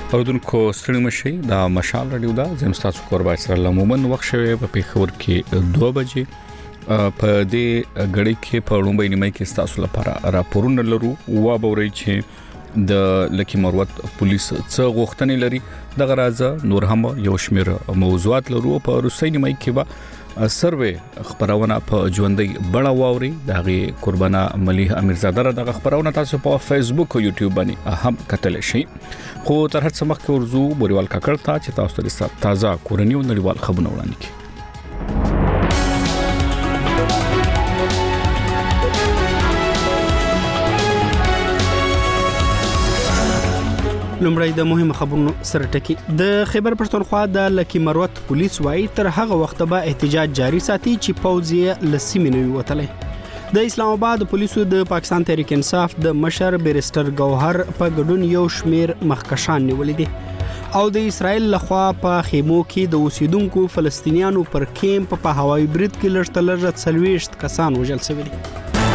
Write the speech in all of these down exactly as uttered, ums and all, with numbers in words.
اودونکو ستړي مشي دا مشال رادیو دا زم تاسو قربا سره لمومن وخت شوی په پیښور کې دوه بجې په دې غړي کې په لومبۍ نیمه کې تاسو لپاره راپورونه لرو وا بوري چې د لکی مروت پولیس څه غوښتنې لري د غرازه نور هم یو شمیر موضوعات لرو په روسي نیمه کې با سروې خبرونه په ژوندۍ بڑا واوري دغه قربانا مليح امیرزاده را دغه خبرونه تاسو په فیسبوک او یوټیوب باندې هم کتل شي خو تر هڅه مخکې ورزو بوريوال کاکړ ته چې تاسو ته تازه کورنیو نړیوال خبرونه وړاندې کړي. لومړی د مهمه خبرونو سره ټکی د خیبر پښتونخوا د لکی مروت پولیس وايي تر هغه وخت به احتجاج جاری ساتي چې پوځي لسیمه نوي وتلې. د اسلام آباد پولیسو د پاکستان تحریک انصاف د مشر بیرستر گوهر په ګډون یو شمیر مخکشان نیولې دي او د اسرایل لخوا په خیمو کې د اوسیدونکو فلسطینیانو پر کیمپ په هوایي برید کې لږ تر لږه څلوېښت کسان وژل شوي دي.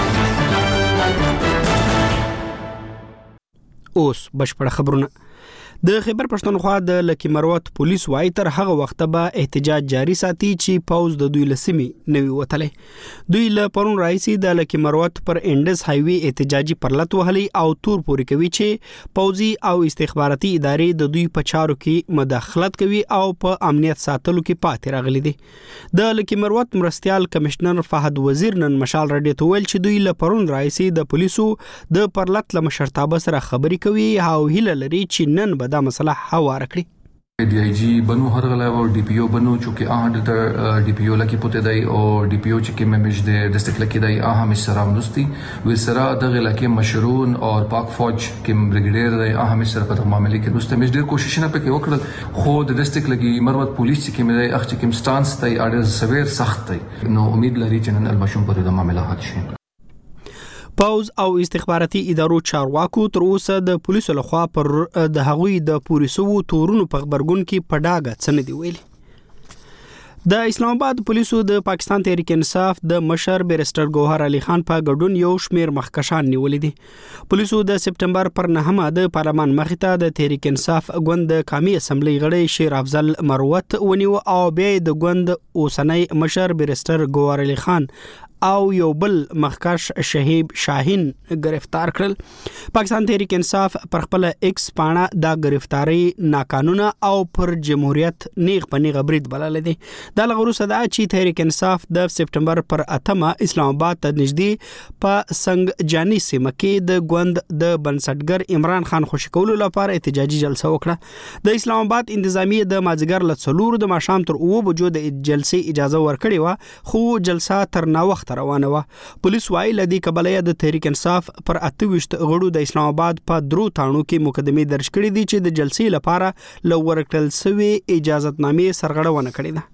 اوس بشپړ خبرونه. د خیبر پښتونخوا د لکی مروت پولیس وايي تر هغه وخت به احتجاج جاری ساتي چې پوز د دوی لسمي نوي وتلې. دوی له پرون راځي د لکی مروت پر انډس هایوي احتجاجي پرلط وهلي او تور پوري کوي چې پوزي او استخباراتي ادارې د دوی په چارو کې مداخلت کوي او په امنیت ساتلو کې پاتې راغلي دي. د لکی مروت مرستيال کمشنر فهد وزیر نن مشال رادیو ته ویل چې دوی له پرون راځي د پولیسو د پرلط له مشرتابه سره خبري کوي او هیله لري چې نن دا مسله هوار کړی. D I जी बनो हर गला और डी पी ओ बनो चूंकि आहड द डी पी ओ लकी पुते दई और डी पी ओ चके मेमिज दे डिस्ट्रिक्ट लकी दई आहा मिसरा मनुस्ती विसरा द गला के मशरून और पाक फौज के ब्रिगेडियर दई आहा मिसरा पर मामले के दोस्त मिज देर कोशिश न पे के वकड़ खुद डिस्ट्रिक्ट लकी मरवत पुलिस चके में दई अख चके स्टांस दई आडर सवेर सख्त दई नो उम्मीद लरी चनन अलबशुम पर द मामला حل شي. پوز او استخباراتي ادارو چارواکو تر اوسه د پولیسو لخوا پر د هغوی د پولیسو تورونو په خبرګون کې پډاګه څنډه دی ویلي. د اسلام آباد پولیسو د پاکستان تحریک انصاف د مشر بیرستر گوهر علي خان په ګډون یو شمیر مخکشان نیولې دي. پولیسو د سپټمبر پر نهمه د پارلمان مخې د تحریک انصاف ګوند قومي اسمبلی غړي شیر افضل مروت ونیو او بیا د ګوند اوسنۍ مشر بیرستر گوهر علي خان او یو بل مخکش شهیب شاهین گرفتار کړل. پاکستان تحریک انصاف پر خپل ایکس پاڼه دا گرفتاری ناقانونه او پر جمهوریت نیغ پنیغ برید بلل دي. دا لغورو صدا چې تحریک انصاف د سپټمبر پر اتمه اسلام آباد ته نږدې په سنگ جانی سیمه کې د ګوند د بنسټګر عمران خان خوشی کولو لپاره احتجاجي جلسه وکړه. د اسلام آباد انتظامیه د مازیګر ل څلور د ماښام تر اوه بجو د جلسې اجازه ورکړې و خو جلسه تر نا وخت روانه و. پولیس وايي لدی قبليه د تحریک انصاف پر اته وشت غړو د اسلام آباد په درو تاڼو کې مقدمه درج کړې دي چې د جلسې لپاره لو ورکړل سوی اجازهتنامې سرغړونه کړې ده.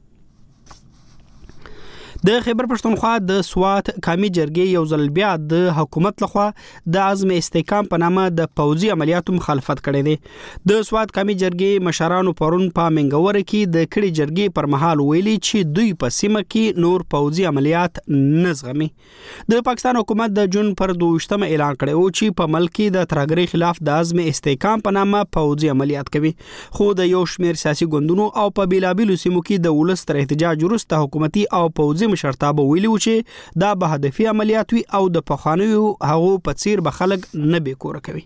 د خیبر پښتونخوا د سوات قومي جرګې یو ځل بیا د حکومت لخوا د عزم استحکام په نامه د پوځي عملیاتو مخالفت کړی دی. د سوات قومي جرګې مشرانو پرون په منګور کې د کړي جرګې پر مهال ویلي چې دوی په سیمه کې نور پوځي عملیات نه زغمي. د پاکستان حکومت د جون پر دوشتمه اعلان کړی او چې په ملک کې د ترهګرۍ خلاف د عزم استحکام په نامه پوځي عملیات کوي. خو د یو شمیر سیاسي ګوندونو او په بیلابیلو سیمو کې د ولس تر احتجاج وروسته حکومتي او پوځي مشرتابه ویلي و چې دا به هدفي عملیات وي او د پخوانیو هغو په څیر به خلک نه بې کوره کوي.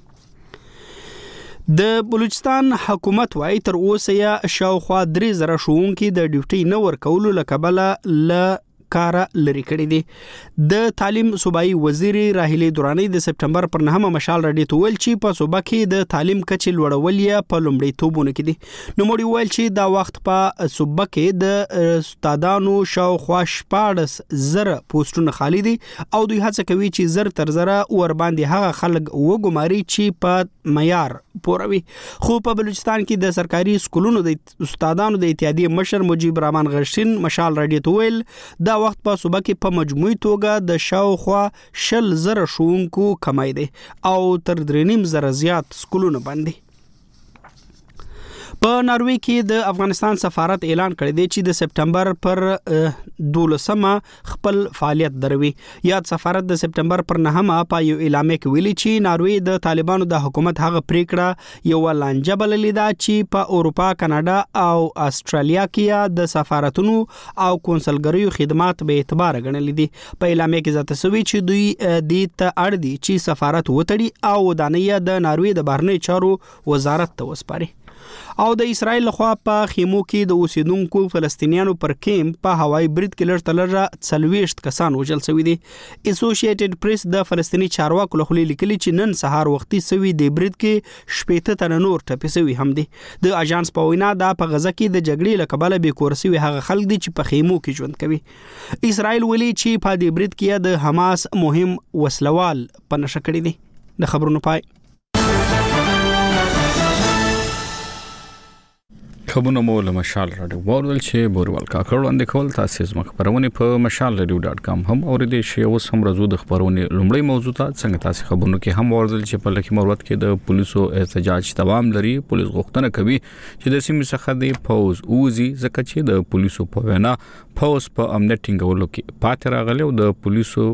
د بلوچستان حکومت وايي تر اوسه یا شاوخوا درې زره ښوونکي د ډیوټي نه ورکولو له کبله له کار لري کړی دي. د تعلیم صوبایي وزیر راهیله دورانی د سپټمبر پر نهمه مشال رادیو ته ویل چې په صوبه کې د تعلیم کچې لوړول یې په لومړیتوبونه کې دي. نو موږ ویل چې دا وخت په صوبه کې د استادانو شاوخوا شپاړس زره پوسټونه خالي دي او دوی هڅه کوي چې زر تر زره ور باندې هغه خلک وګماري چې په معیار پوروي. خو په بلوچستان کې د سرکاري سکولونو د استادانو د اتحادیې مشر مجیب رحمان غشین مشال رادیو ته ویل دا وخت په صوبه کې په مجموعي توګه د شاوخوا شل زره ښوونکو کمای دی او تر درې نیم زره زیات سکولونه باندې. په ناروې کې د افغانستان سفارت اعلان کړی دی چې د سپټمبر پر دولسمه خپل فعالیت دروي. یاد سفارت د سپټمبر پر نهمه په یو اعلامیه کې ویلي چې ناروې د طالبانو د حکومت هغه پریکړه یو لانجه بللې ده چې په اروپا، کاناډا او استرالیا کې د سفارتونو او کونسلګریو خدمات به اعتبار غنلې دي. په اعلامیه کې ځکه سوي چې دوی د ته اړ دي چې سفارت وتړي او دانیه د ناروې د بهرنی چارو وزارت ته وسپاري. او د اسرایل لخوا په خیمو کې د اوسیدونکو فلسطینیانو پر کیمپ په هوایي برید کې لږ تلره څلوېښت کسان وژل شوي دي. اسوسییټډ پریس د فلسطینی چارواکو له خولې لیکلي چې نن سهار وختي سوي د برید کې شپېته تنه نور ټپي شوي هم دي. د اژانس په وینا دا په غزه کې د جګړې له کبله بې کور شوي هغه خلک دي چې په خیمو کې ژوند کوي. اسرایل ویلي چې په دې برید کې د حماس مهم وسلوال په نښه کړي دي. د خبرونو پای. خبرونه مو له مشال راډیو ورول چې بورول کاکړ وړاندې کول تاسو زما خبرونه په مشال راډیو ډاټ کام هم اوریدئ شی اوس هم راځو د خبرونه لومړی موضوع ته څنګه تاسو خبرونه کې هم ورول چې په لکه مروت کې د پولیسو احتجاج دوام لري. پولیس غوښتنه کوي چې د سیمې څخه د فوز اوزي ځکه چې د پولیسو په وینا فوز په امنیت ټینګولو کې پاتې راغلی او د پولیسو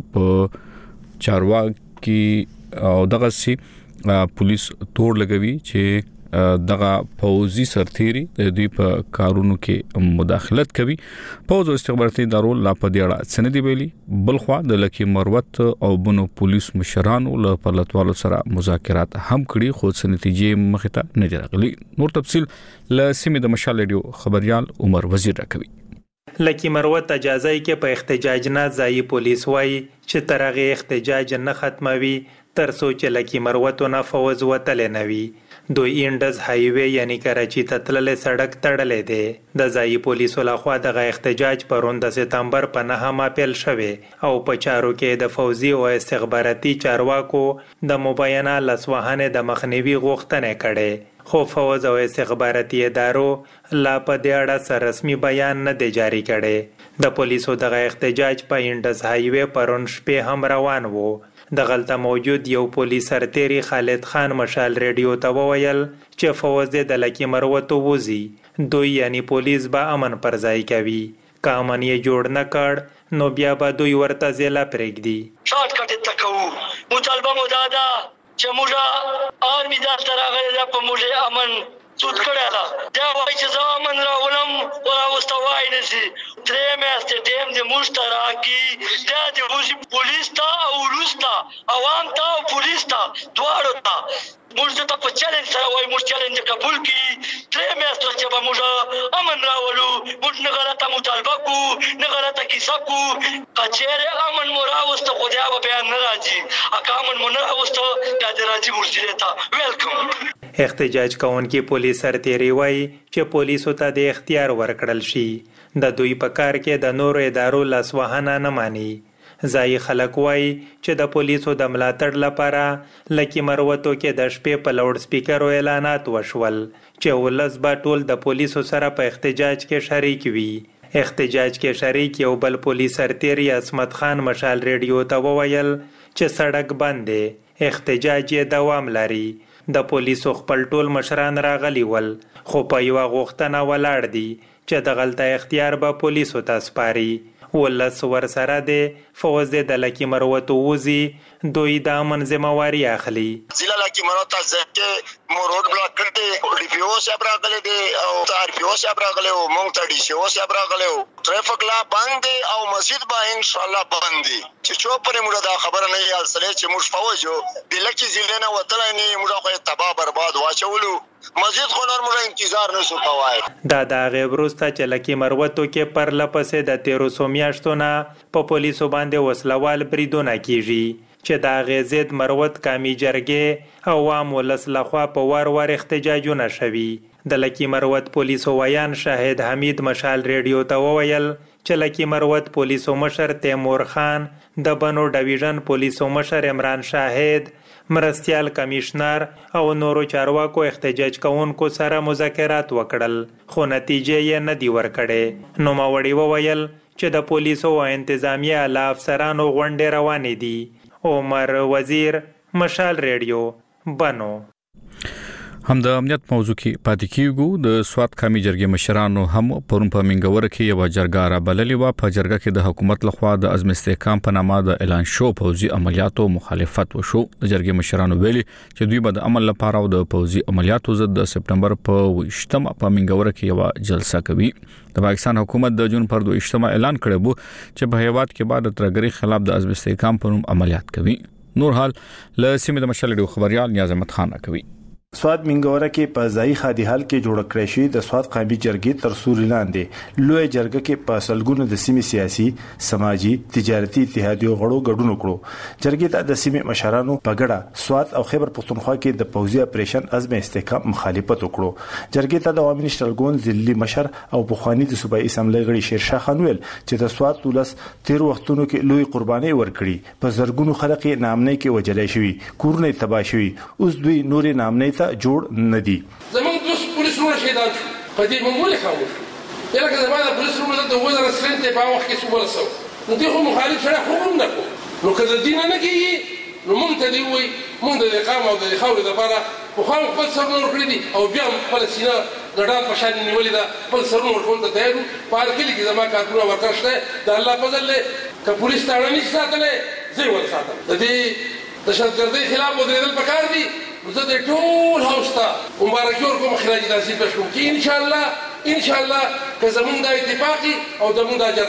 په چارواکي او دغه سي پولیس تور لګوي چې دغه فوزي سرتيري د دوی په کارونو کې مداخلت کوي. فوز او استخباراتي ادارو لا په دې اړه سندې ویلي. بلخوا د لکی مروت او بنو پولیس مشرانو له پرلطوالو سره مذاکرات هم کړي خو څه نتیجې مخې ته نه راغلي. نور تفصيل له سیمې د مشال رادیو خبريال عمر وزیر راکوي. لکی مروت اجازه کې په احتجاج نه ځای پولیس وای چې ترغه احتجاج نه ختموي تر څو چې لکی مروت نه فوز وتل نه وي. دوی انډز هایوے یعنی کراچي ته تللې سړک تړلې ده. د ځای پولیسو لخوا دغه احتجاج پرون د سپتمبر په نهمه پیل شوه او په چارو کې د فوزي او استخباراتي چارواکو د مبینه لسوهانه د مخنیوي غوښتنه کړې خو فوز او استخباراتي ادارو لا په دې اړه سره رسمي بیان نه دی جاری کړي. د پولیسو دغه احتجاج په انډز هایوے پرون شپه هم روان وو. د غلطه موجود یو پولیس سرتيري خالد خان مشال رادیو ته وویل چې فوز د لکی مروت ووزي دوی یعنی پولیس به امن پر ځای کوي. که امن یې جوړ نه کړ نو بیا به دوی ورته ځله پرېږدي. شارټ کټ تکو مطالبه مو دا ده چې موږ آرمي دلته راغلي ده په موږ امن سود کړی ده. دا وایي چې زه امن راولم راوسته وای نه شي درې میاشتې ټیم د موږ ته راکړي. دا د موږ پولیس ته او وروسته عوام ته او پولیس ته دواړو ته موږ ته په چیلنج سره وایي موږ چیلنج قبول کړي. درې میاشتې چې به موږ امن راولو موږ نه غلطه مطالبه کوو نه غلطه کیسه کوو. که چیرې امن مو راوسته خو بیا به بیا نه راځي. که امن مو نه راوسته بیا د راځي موږ ځینې ته ویلکم. احتجاج کوونکي پولیس سرتيري وایي چې پولیسو ته د اختیار ورکړل شي. د دوی په کار کې د نورو ادارو لاسوهنه نه مانی. ځای خلک وایي چې د پولیسو د ملاتړ لپاره لکی مروتو کې د شپې په لاوډ سپیکرو اعلانات وشول چې ولس به ټول د پولیسو سره په احتجاج کې شریک وي. احتجاج کې شریک یو بل پولیس سرتيري عصمت خان مشال رادیو ته وویل چې سړک بند دی احتجاج یې دوام لري. د پولیسو خپل ټول مشران راغلي ول خو په یو غوښتنه ولاړ دي چې د غلطه اختیار به پولیسو ته سپاري. ولس ور سره دی فوز د لکی مروت ووزي دوی د امن ذمہواری اخلي. ضلع لکی مروت ځکه مو روډ بلاک کړی ډي پی او صاحب راغلی دی او آر پی او صاحب راغلی او مونږ ته ډي سی او صاحب راغلی او ټریفیک لا بند دی او مسجد به ان شاء الله بند دی. چې چو پرې موږ دا خبره نه یال سره چې موږ فوجو د لکی ضلع نه وتلای نه موږ خو تباہ برباد واچولو مسجد خو نور موږ انتظار نه سو کوای. دا د غیبروسته چې لکی مروتو کې پر لپسې د تیرو سو میاشتو نه په پولیسو باندې وسلوال بریدونه کیږي چې دا غزید مروت کامی جرګې عوام ولس لخوا په وار وار احتجاجونه شوي. د لکی مروت پولیسو ویان شاهد حمید مشال رادیو ته وویل چې لکی مروت پولیسو مشر تیمور خان د بنو ډیویژن پولیسو مشر عمران شاهد مرستیال کمشنر او نورو چارواکو احتجاج کوونکو سره مذاکرات وکړل خو نتیجه یې نه دی ورکړې. نو ماوړي وویل چې د پولیسو او انتظامیه اعلی افسرانو غونډې روانې دي. عمر وزیر مشال رادیو بنو. هم د امنیت موضوع کې پاتې کیږو د سواد قومي جرګې مشرانو هم پرون په منګور کې یو جرګه را بللې و په جرګه کې د حکومت لخوا د عزم استحکام په نامه د اعلان شو پوځي عملیاتو مخالفت وشو د جرګې مشرانو ویلي چې دوی به د عمل لپاره د پوځي عملیاتو ضد د سپټمبر په وشتمه په منګور کې یو جلسه کوي د پاکستان حکومت د جون پر دوه وشتمه اعلان کړی وو چې په هیواد کې بعد ترګری خلاف د عزم استحکام په نوم عملیات کوي نور حال له سیمه د مشال ډیو خبريال نیاز احمد خان کوي سواد منګوره کې په ځای خادي حال کې جوړ کړی شوی د سواد قومي جرګې تر سوري لاندې لوی جرګه کې په سلګونو د سیمې سیاسي سماجی تجارتي اتحادیو غړو ګډون کړو جرګې ته د سیمې مشرانو په ګډه سواد او خیبر پښتونخوا کې د پوځي اپریشن عزم استحکام مخالفت وکړو جرګې ته د عوامي نشټلګون ځلي مشر او بخوانی د صوبایي اسمبلی غړي شیرشاه خان ویل چې د سواد ولس تیر وختونو کې لوی قرباني ورکړي په زرګونو خلک نامنې کې وجلای شوی کورونه تباہ شوی اوس دوی نور نامنې جوړ ندي زمون پولیس پولیس ورو شهیدان په دې ممول خاموش یلکه زمانه پولیس ورو د وزیر سرنت په وخت کې څو ورسو نو دغه مخالف سره حکم نه کو نو کله دین نه کیږي نو مونږ ته دی وای مونږ د اقامه او د خاورې لپاره خو خو خپل سرونه ورکړي دي او بیا خپل سینه ګډان په شان نیولې ده خپل سرونه ورکول ته تیار په هر کلی کې زما کارونه ورکړشته د الله فضل له ک پولیس ته نه ساتلې زه ور ساتم د دې د شتګردۍ خلاف ودرېدل پکار دي زه د ټول هاوس ته مبارکي ورکوم خراج تحصیل پېښ کوم چې ان شاء الله ان شاء الله که زمونږ د اتفاقي او زمونږ د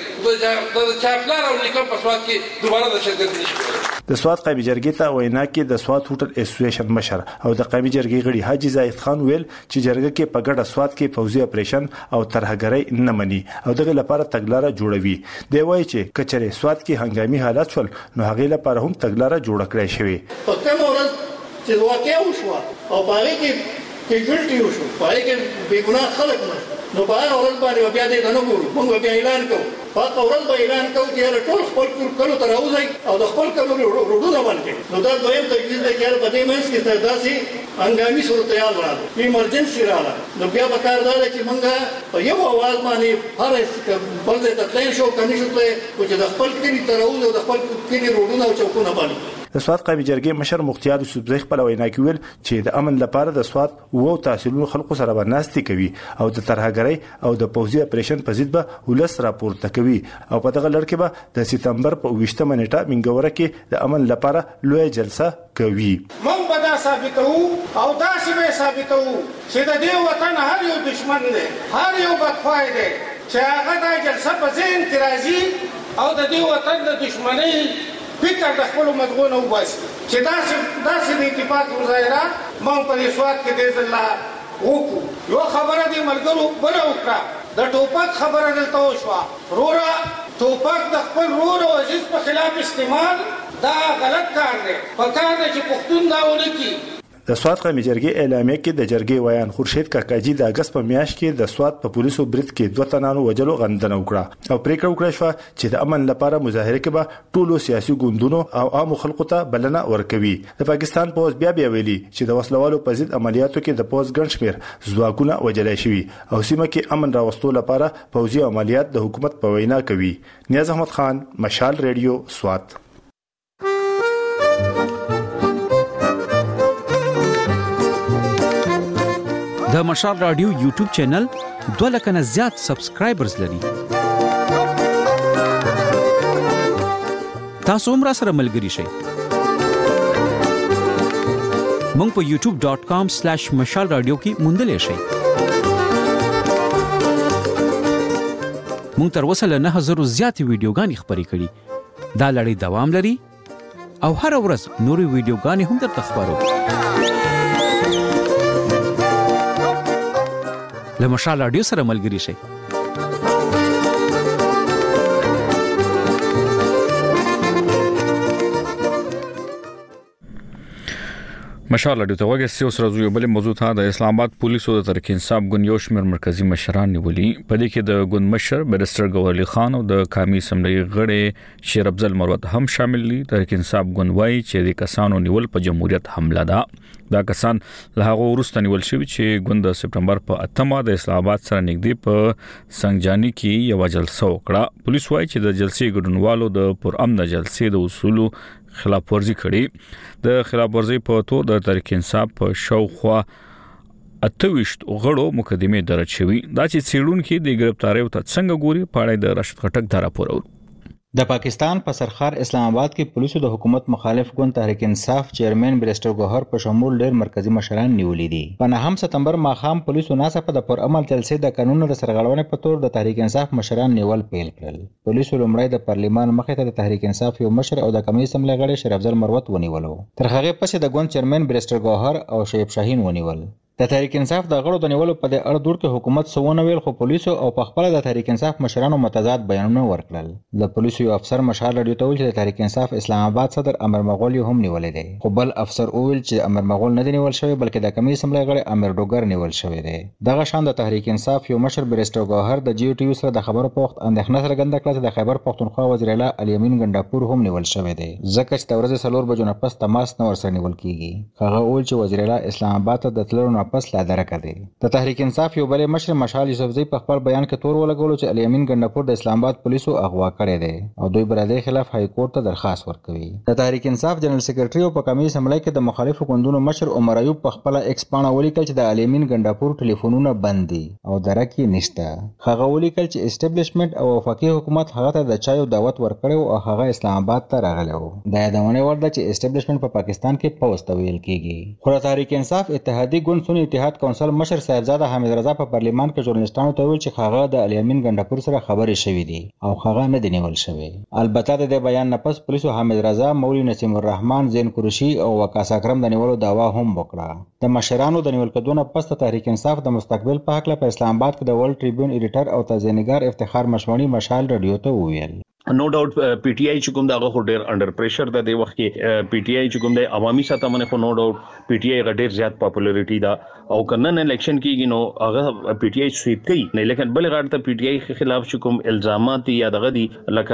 جرګې د چاپلار او لیکم په سواد کې دوباره د شرکت نشي د سواد قومي جرګې ته وینا کې د سواد هوټل اسوسییشن مشر او د قومي جرګې غړي حاجی زاهد خان ویل چې جرګه کې په ګډه سواد کې فوزي اپریشن او ترهګرۍ نه مني او دغه لپاره تګلارې جوړوي دی وایي چې کچره سواد کې هنګامي حالات شول نو هغه لپاره هم تګلارې جوړ کړې شوی په کوم ورځ چې واقع وشو او باندې کې کې ګلټي وشو پای کې بیګناه خلک نه نو په هغه ورځ باندې بیا دې نه ګورو موږ بیا اعلان کوو په هغه ورځ به اعلان کوو چې ټول خپل کلو ته راوځي او د خپل کلو روډونه باندې نو دا دویم تجویز دی چې په دې منځ کې داسې هنګامي صورتحال راغله ایمرجنسي راغله نو بیا به کار دا چې موږ په یو اواز باندې هر بل ځای ته تللی شو که نه شو تللی چې د خپل کلي ته راوځو د خپل کلي روډونه او چوکونه باندې د سواد قومي جرګې مشر مختیار یوسفزئی خپل وینا کې ویل چې د امن لپاره د سواد وو تحصیلونو خلکو سره ورناستي کوي او د ترهګرۍ او د پوځي اپریشن په ضد به ولس راپورته کوي او په دغه لړ کې به د سپتمبر په وشتمه نیټه منګوره کې د امن لپاره لوی جلسه کوي موږ به دا ثابتو او دا چې ثابتو چې د دې وطن هر یو دشمن دی هر یو بدخواه دی چې هغه د جلسه په ذهن کې راځي او د دې وطن د دشمنۍ فکر د خپل مضمون وباسي چې دا چې دا چې د اتفاق مظاهره مونږ په سواد کې د الله وکړو یو خبره دی ملګرو بل وکړه د ټوپک خبره دلته وشوه رورا ټوپک د خپل رور او عزیز په خلاف استعمال دا غلط کار دی په کار دی چې پښتون دا ونکړي د سواد قومي جرګې اعلامیه کې د جرګې ویان خورشید کاکاجي د اگست په میاشت کې د سواد په پولیسو برید کې دوه تنانو وجلو غندنه وکړه او پریکړه وکړه شو چې د امن لپاره مظاهره کې به ټولو سیاسي ګوندونو او عامو خلکو ته بلنه ورکوي د پاکستان پوز بیا بیا ویلي چې د وسلوالو په ضد عملیاتو کې د پوز ګڼ شمیر ځواکونه وجلای شوی او سیمه کې امن راوستو لپاره پوځي عملیات د حکومت په وینا کوي نیاز احمد خان مشال ریډیو سواد د مشال رادیو یوټیوب چینل دوه لک نه زیات سبسکرایبرز لري تاسو هم را سره ملګري شئ مونږ په یوټیوب ډاٹ کام سلیش مشال رادیو کې موندلې شئ مونږ تر اوسه له نه هزار زیات ویډیوګانې خبرې کړې دا لړۍ دوام لري او هر ورځ نوري ویډیوګانې هم درته خبرو له مشال رادیو سره ملګري شئ مشال رادیو ته وګورئ چې اوس راځو یو بل موضوع ته د اسلام آباد پولیسو د تحریک انصاف ګوند یو شمېر مرکزی مشران نیولي په دې کې د ګوند مشر بیرسټر ګورلي خان او د قومي اسمبلی غړي شیر افضل مروت هم شامل دي تحریک انصاف ګوند وايي چې د کسانو نیول په جمهوریت حمله ده دا کسان له هغه وروسته نیول شوی چې ګوند د سپتمبر په اتمه د اسلام آباد سره نږدې په سنگجانی کې یو جلسه وکړه پولیس وايي چې د جلسې ګډونوالو د پرامن جلسې د اصولو خلاف ورزي کړي د خلاف ورزي په تو د تحریک انصاف په شاوخوا اتويشت غړو مقدمه درج شوی دا چې څېړونکو د گرفتاری ته څنګه ګوري پاړې د راشد خټک دا راپور اورو. د پاکستان په سرخار اسلام آباد کې پولیسو د حکومت مخالف ګوند تحریک انصاف چیرمن بریسټر ګوهر په شمول ډېر مرکزی مشران نیولې دي. په نهم سپتمبر ماښام پولیسو ناڅاپه د پرعمل جلسې د قانون د سرغړونې په تور د تحریک انصاف مشران نیول پیل کړل. پولیسو لومړی د پارلیمان مخې ته د تحریک انصاف یو مشر او د قومي اسمبلی غړی شریف افضل مروت ونیولو. تر هغه پسې د ګوند چیرمن بریسټر ګوهر او شعیب شاهین ونیول. د تحریک انصاف د غړو د نیولو په د اړه دوړ کې حکومت سونه ویل خو پولیسو او په خپل د تحریک انصاف مشرانو متضاد بیانونه ورکړل. د پولیسو یو افسر مشال رادیو ته ویل چې د تحریک انصاف اسلام آباد صدر امر مغول هم نیولې دی، خو بل افسر ویل چې امر مغول نه دی نیول شوی بلکې د قومي اسمبلی غړی امر ډوګر نیول شوی دی. دغه شان د تحریک انصاف یو مشر بریسټر ګوهر د جی ټي وی سره د خبرو په وخت اندېښنه څرګنده کړه چې د خیبر پښتونخوا وزیر اعلی الیمین ګنڈاپور هم نیول شوی دی ځکه چې د ورځې څلور بجو نه پس تماس نه ورسره نیول کیږي. هغه ویل چې وزیر اعلی اسلام آباد ته د تللو نه پس لا درکه دی. د تحریک انصاف یو بل مشر مشال یوسفزئی په خپل بیان کې تور ولګولو چې الیمین ګنڈاپور د اسلام آباد پولیسو اغوا کړی دی او دوی برادر خلاف های کورټ ته درخواست ورکوي. د تحریک انصاف جنرال سیکریټری او په قومي اسمبلی کې د مخالفو ګوندونو مشر عمر ایوب په خپل ایکس پاڼه ولیکل چې د الیمین ګنڈاپور ټلیفونونه بند دي او درکې نشته. هغه ولیکل چې اسټابلیشمنت او وفاقي حکومت هغه ته د چایو دعوت ورکړو او هغه اسلام آباد ته راغلی و. د یادونه ورده چې اسټابلیشمنت په پاکستان کې پوسټ ویل کیږي. خو د تحریک انصاف اتحادی ګوند سنی اتحاد کونسل مشر صاحبزاده حمید رضا په پارلیمان کې ژورنالستانو ته ویل چې هغه د الیمین ګنڈاپور سره خبرې شوې دي او هغه نه دی نیول شوی. البته د دې بیان نه پس پولیسو حمید رضا، مولوی نسیم الرحمن، زین قریشي او وقاص اکرم د نیولو دعوا هم وکړه. د مشرانو د نیول کېدو نه پس د تحریک انصاف د مستقبل په هکله په اسلام آباد کې د ورلد ټریبیون ایډیټر او تزیینګر افتخار مشمنی مشال رادیو ته وویل. نو ډاوټ پی ټی آی چې کوم دغه خو ډیر انډر پریشر ده د وخت کې پی ټی آی چې کوم د عوامي سطح باندې خو نو ډاوټ پی ټی آی غ ډیر زیات پاپولریټي ده او کنه نه الیکشن کیږي نو هغه پی ټی آی سویپ کوي نه، لیکن بل غاړه ته پی ټی آی خلاف چې کوم الزامات یا دغه دي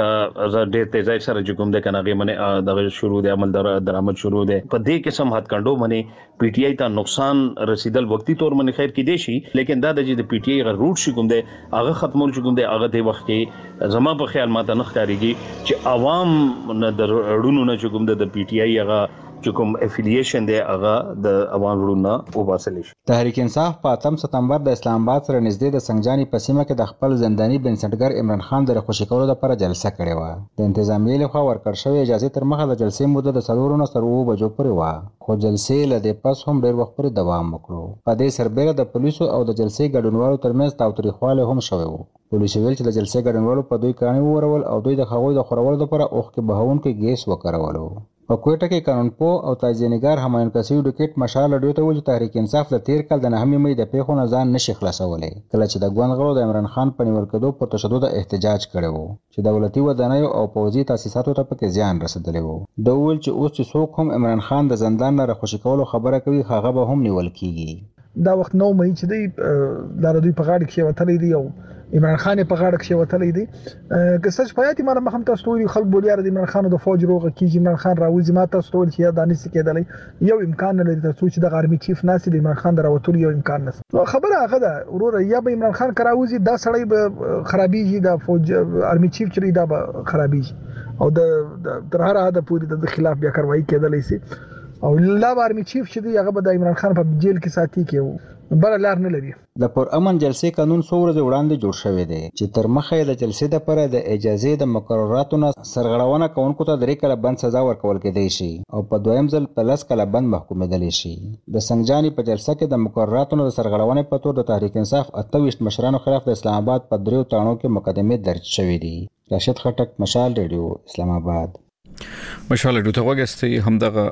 لکه ډیر تیزای سره چې کوم د کناغه باندې دغه شروع د عمل درآمد شروع ده په دې قسم هات کندو باندې پی ټی آی ته نقصان رسیدل وقتی تور باندې خیر کې دي شي، لیکن دا د پی ټی آی غ روټ چې کوم د هغه ختمول چې کوم د هغه د وخت کې زما په خیال ماته نه ښکاریږي چې عوام نه درړونو نه چې کوم د پی ټی آی هغه چې کوم افیلیشن دی هغه د عوام ورونه او باسل شي. تحریک انصاف په اتم سپتمبر د اسلام آباد سره نږدې د سنگجانی په سیمه کې د خپل زنداني بنسټګر عمران خان د خوشی کولو لپاره جلسه کړې و. د انتظامیې لخوا ورکړ شوې اجازه تر مخه د جلسې موده د څلورو نه تر اوو بجو پورې و، خو جلسې له دې پس هم ډېر وخت پورې دوام وکړو. په دې سربېره د پولیسو او د جلسې ګډونوالو ترمنځ تاوتریخوالی هم شوی و. پولیسو ویل چې د جلسې ګډونوالو په دوی کاڼي وورول او دوی د هغوی د خورولو لپاره اوښکې بهونکي ګیس وکارولو. په کوټه کې قانونپوه او تزیینګر همایون کسي ډوکټ مشال رادیو ته ویل چې تحریک انصاف د تیر کال د نهمې مې د پیښو نه ځان نشي خلاصولی کله چې د ګوند غړو د عمران خان په نیول کېدو پر تشدد احتجاج کړی و چې دولتي ودانیو او پوځي تاسیساتو ته پکې زیان رسېدلی و. د ویل چې اوس چې څوک هم عمران خان د زندان نه راخوشي کولو خبره کوي هغه به هم نیول کیږي. دا وخت نو مې چې دی دا دوی په غاړه کې وتلی دی او عمران خان په غاړه کې وتلی دی. که سچ پاتې مال مخم تاسو ویل خلک بولیار د عمران خان د فوج روغه کیږي، عمران خان راوځي ما تاسو ویل چې دا نشي کېدلی، یو امکان نه لري چې د آرمي چیف ناسي د عمران خان دراوتل یو امکان نشته. خبره هغه ده ورور یا به عمران خان کراوځي دا سړی به خرابېږي، د فوج آرمي چیف چې دا به خرابېږي او د تر هر حد پورې د خلاف بیا کاروایی کېدلی سي او لا آرمي چیف چې دی هغه به د عمران خان په جیل کې ساتي کې بل لار نه لري. د پرامن جلسې قانون څو ورځې وړاندې جوړ شوی دی چې تر مخه د جلسې لپاره د اجازې د مقرراتو نه سرغړونه کوونکو ته درې کاله بند سزا ورکول کېدی شي او په دویم ځل په لس کاله بند محکومېدلی شي. د سنگجانی په جلسه کې د مقرراتو نه د سرغړونې په تور د تحریک انصاف اته ویشت مشرانو خلاف د اسلام آباد په دریو تاڼو کې مقدمې درج شوې دي. راشد خټک، مشال ریډیو، اسلام آباد. مشال ریډیو ته وګورئ همدغه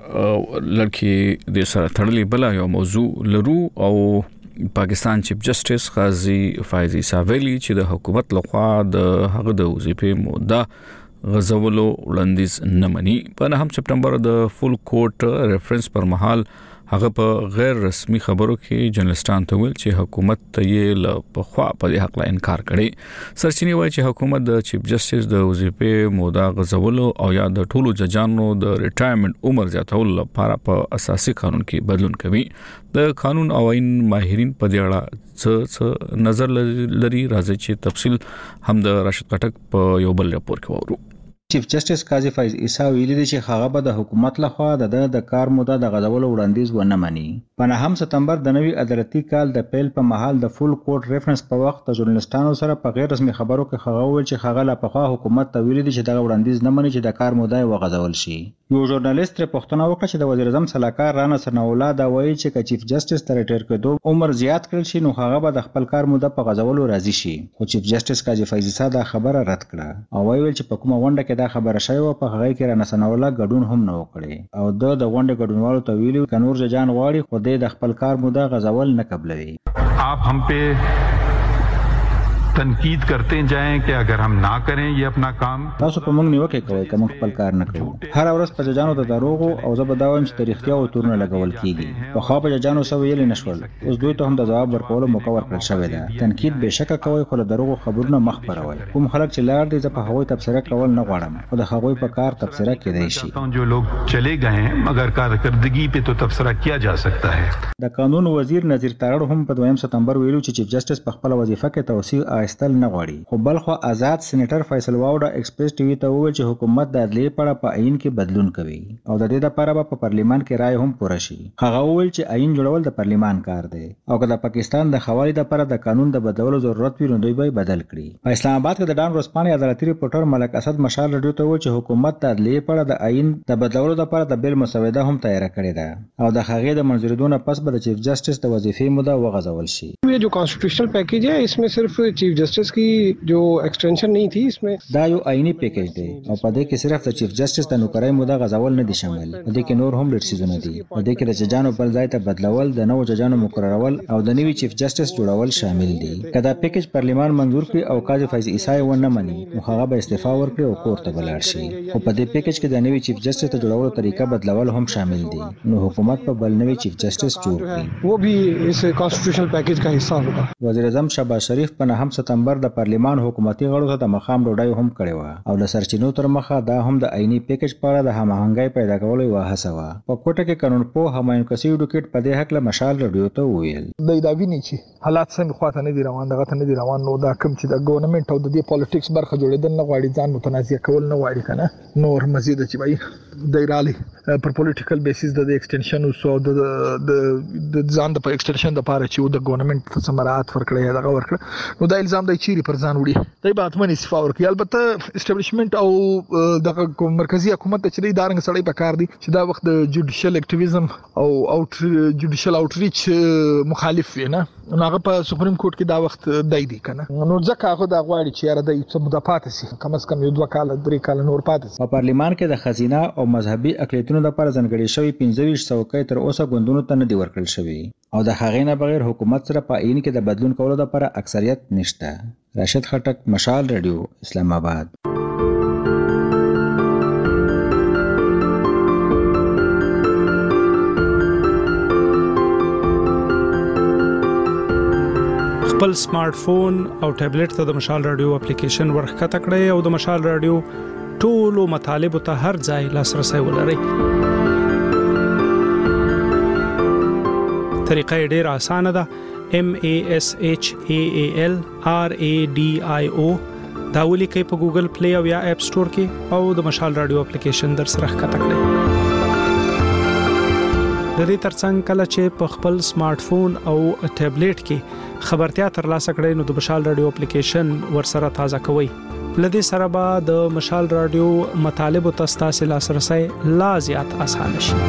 لړکی د سره تړلې بل یو موضوع لرو او پاکستان چیف جسټس قاضي فایز عیسی ویلي چې د حکومت لخوا د هغه د وظیفې موده غزولو وړاندیز نه مني. په نهم سپتمبر د فول کورټ ریفرنس پر مهال هغه په غیر رسمي خبرو کې جرنالستان ته ویل چې حکومت ته یې له پخوا په دې حق لا انکار کړي. سرچینې وایي چې حکومت د چیف جسټس د وظیفې موده غزولو او یا د ټولو ججانو د ریټایرمنټ عمر زیاتولو لپاره په اساسي قانون کې بدلون کوي. د قانون او آئین ماهرین په دې اړه څه څه نظر لري راځي چې تفصیل هم د راشد خټک په یو بل راپور کې وورو. چیف جسټس قاضي فیض عیسی ویلي دی چې هغه به د حکومت لخوا د د کار موده د غځولو وړاندیز ونه مني. په نهم سپتمبر د نوي عدالتي کال د پیل په مهال د فول کورټ ریفرنس په وخت د ژورنالستانو سره په غیر رسمي خبرو کې هغه وویل چې هغه لا پخوا حکومت ته ویلي دی چې دغه وړاندیز نه مني چې د کار موده یې وغځول شي. یو ژورنالیست ترې پوښتنه وکړه چې د وزیر اعظم سلاکار رانا ثناء الله دا وایي چې که چیف جسټس تر ریټایر کېدو عمر زیات کړل شي نو هغه به د خپل کار موده په غځولو راضي شي. خو چیف جسټس قاضي فیض عیسی دا خبره رد کړه او ویل چې په کومه غونډه کې دا خبره شوې وه په هغه کې رانا ثناء الله ګډون هم نه وکړي او د د غونډې ګډونوالو ته ویلي که نور ججان غواړي خو دی د خپل کار موده غځول نه قبلوي. आप हम पे तनकीद करते जाएं कि अगर हम ना करें ये अपना काम تاسو په موږ نیوکه کوي کوم خپل کار نه کوو. هر ورځ په ججانو ته دروغ او زه به دا وایم چې تاریخیا او تورونه لګول کیږي. په خو په ججانو سو ویل نشول اوس دوی ته هم د جواب ورکولو موقع ورکړل شوې ده. تنقید به شک کوي خو له دروغ خبرونه مخ پروي. کوم خلک چې لار دي زه په هغوی تبصره کول نه غواړم خو د هغوی په کار تبصره کېدای شي. जो लोग चले गए हैं मगर कारकर्दगी पे तो तबसरा किया जा सकता है. د قانون وزیر نذیر تارړ هم په دویم سپتمبر ویلو چې چیف جسټس په خپل وظیفه کې توسیع ایستل نه غواړي. خو بلخو آزاد سېنیټر فیصل واوډا ایکسپریس ټي وي ته وویل چې حکومت د عدلیې په اړه په عین کې بدلون کوي او د دې لپاره به په پارلیمان کې رائے هم پوره شي. هغه وویل چې عین جوړول د پارلیمان کار دی او که د پاکستان د خوالي لپاره د قانون د بدلولو ضرورت وي نو دوی به بدل کړي. په اسلام آباد کې د ډان ورځپاڼې عدالتي ریپورټر ملک اسد مشال رادیو ته وویل چې حکومت د عدلیې په اړه د عین د بدلولو لپاره د بیل مسوده هم تیار کړې ده او د هغې د منظوریدو نه پس به د چیف جسټس د وظیفې موده وغځول شي. ये जो कॉन्स्टिट्यूशनल पैकेज है इसमें सिर्फ चीफ जस्टिस की जो एक्सटेंशन नहीं थी इसमें دا یو عیني پیکیج دی او په دې کې صرف د چیف جسټس د نوکرۍ موده غځول نه دي شامل. په دې کې نور هم ډېر څیزونه دي. په دې کې د ججانو بل ځای ته بدلول د نوو ججانو مقررول او د نوي چیف جسټس جوړول شامل دي. که دا پیکیج پارلیمان منظور کړي او قاضي فیض عیسی ونه مني نو هغه به استعفا ورکړي او کور ته ولاړ شي. خو په دې پیکیج کې د نوي چیف جسټس ته جوړولو طریقه بدلول هم شامل دي نو حکومت په بل نوي چیف جسټس جوړ کړي. वो भी इस कॉन्स्टिट्यूशनल पैकेज का हिस्सा होगा. وزیر اعظم شهباز شریف په نهم سپتمبر د پارلیمان حکومتي غړو ته د مخام ډوډۍ هم کړې وه او د سرچینو تر مخه دا هم د عیني پیکیج په اړه د هماهنګۍ پیدا کولو یوه هڅه وه. په کوټه کې قانونپوه همایون کسي ایډوکیټ په دې هکله مشال رادیو ته وویل د دا ویني چې حالات څنګه خواته نه دي روان دغه ته نه دي روان نو دا کوم چې د ګورنمنت او د دې پالیټکس برخه جوړېدل نه غواړي ځان متنازع کول نه غواړي کنه نور مزید چې وایي د رالي پر پولیټیکل بیسیس د ایکسټنشن او سو د د ځان د ایکسټنشن د پاره چې د ګورنمنت ثمرات ورکړي دغه ورکړه نو دا الزام دی چیرې پر ځان وړي دی به اتمن استعفا ورکړي. البته اسټابلیشمنت او د مرکزی حکومت چې د ادارنګ سړی په کار دي چې دا وخت د جوډیشل اکټیویزم او اوټ جوډیشل اوټریچ مخالف وي نه نو هغه په سپریم کورټ کې دا وخت دی دی کنه نو ځکه هغه دا غواړي چې یاره د څه موده پاتې شي کم از کم یو دوه کال درې کال نور پاتې شي. په پارلیمان کې د خزینه او مذهبي اقلیتونو لپاره ځانګړي شوی پنځه ویشت څوکۍ تر اوسه ګوندونو ته نه دي ورکړل شوي او د هغې نه بغیر حکومت سره په عین کې د بدلون کولو لپاره اکثریت نشته. راشد خټک مشال رادیو اسلام آباد. خپل سمارټ فون او ټابلیټ ته د مشال رادیو اپلیکیشن ورخکته کړئ او د مشال رادیو ټولو مطالب ته هر ځای لاسرسي ولرئ. طریقه ډېره اسانه ده. M A S H A A L R A D I O دا ولیکئ په ګوګل پلی او یا اپ سٹور کې او د مشال رادیو اپلیکیشن در سره ښکته کړئ. د دې ترڅنګ کله چې په خپل سمارټ فون او ټابلیټ کې خبرتیا ترلاسه کړئ نو د مشال رادیو اپلیکیشن ورسره تازه کوئ. لدې سره به د مشال رادیو مطالب او تاسو لاسرسي لا زیات اسانه شي.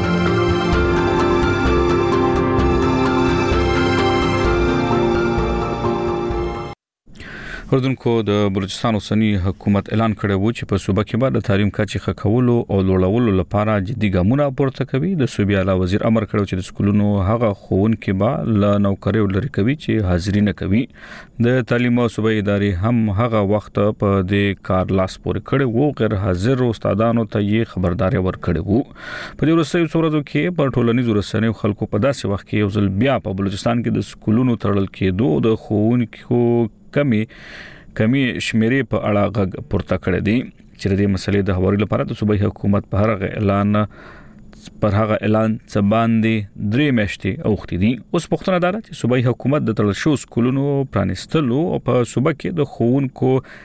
اردوونکو د بلوچستان اوسنی حکومت اعلان کړی و چې په صوبه کې به د تعلیم کچې ښه کولو او لوړولو لپاره جدي ګامونه پورته کوي. د صوبې اعلی وزیر امر کړی چې د سکولونو هغه ښوونکي به له نوکریو لرې کوي چې حاضري نه کوي. د تعلیم او صوبې ادارې هم هغه وخت په دې کار لاس پورې کړی وو. غیر حاضر استادانو ته یې خبرداري ورکړې وو. په دې وروستیو څو ورځو کې پر ټولنیزو رسنیو خلکو په داسې وخت کې یو ځل بیا په بلوچستان کې د سکولونو تړل کېدو د ښوونکو کمی کمی شمیرې په اړه غږ پورته کړی دی چې د دې مسلې د هواري لپاره د صوبایي حکومت په هغه اعلان پر هغه اعلان څه باندې درې میاشتې اوختې دي. اوس پوښتنه دا ده چې صوبایي حکومت د تړل شویو سکولونو پرانیستلو او په صوبه کې د ښوونکو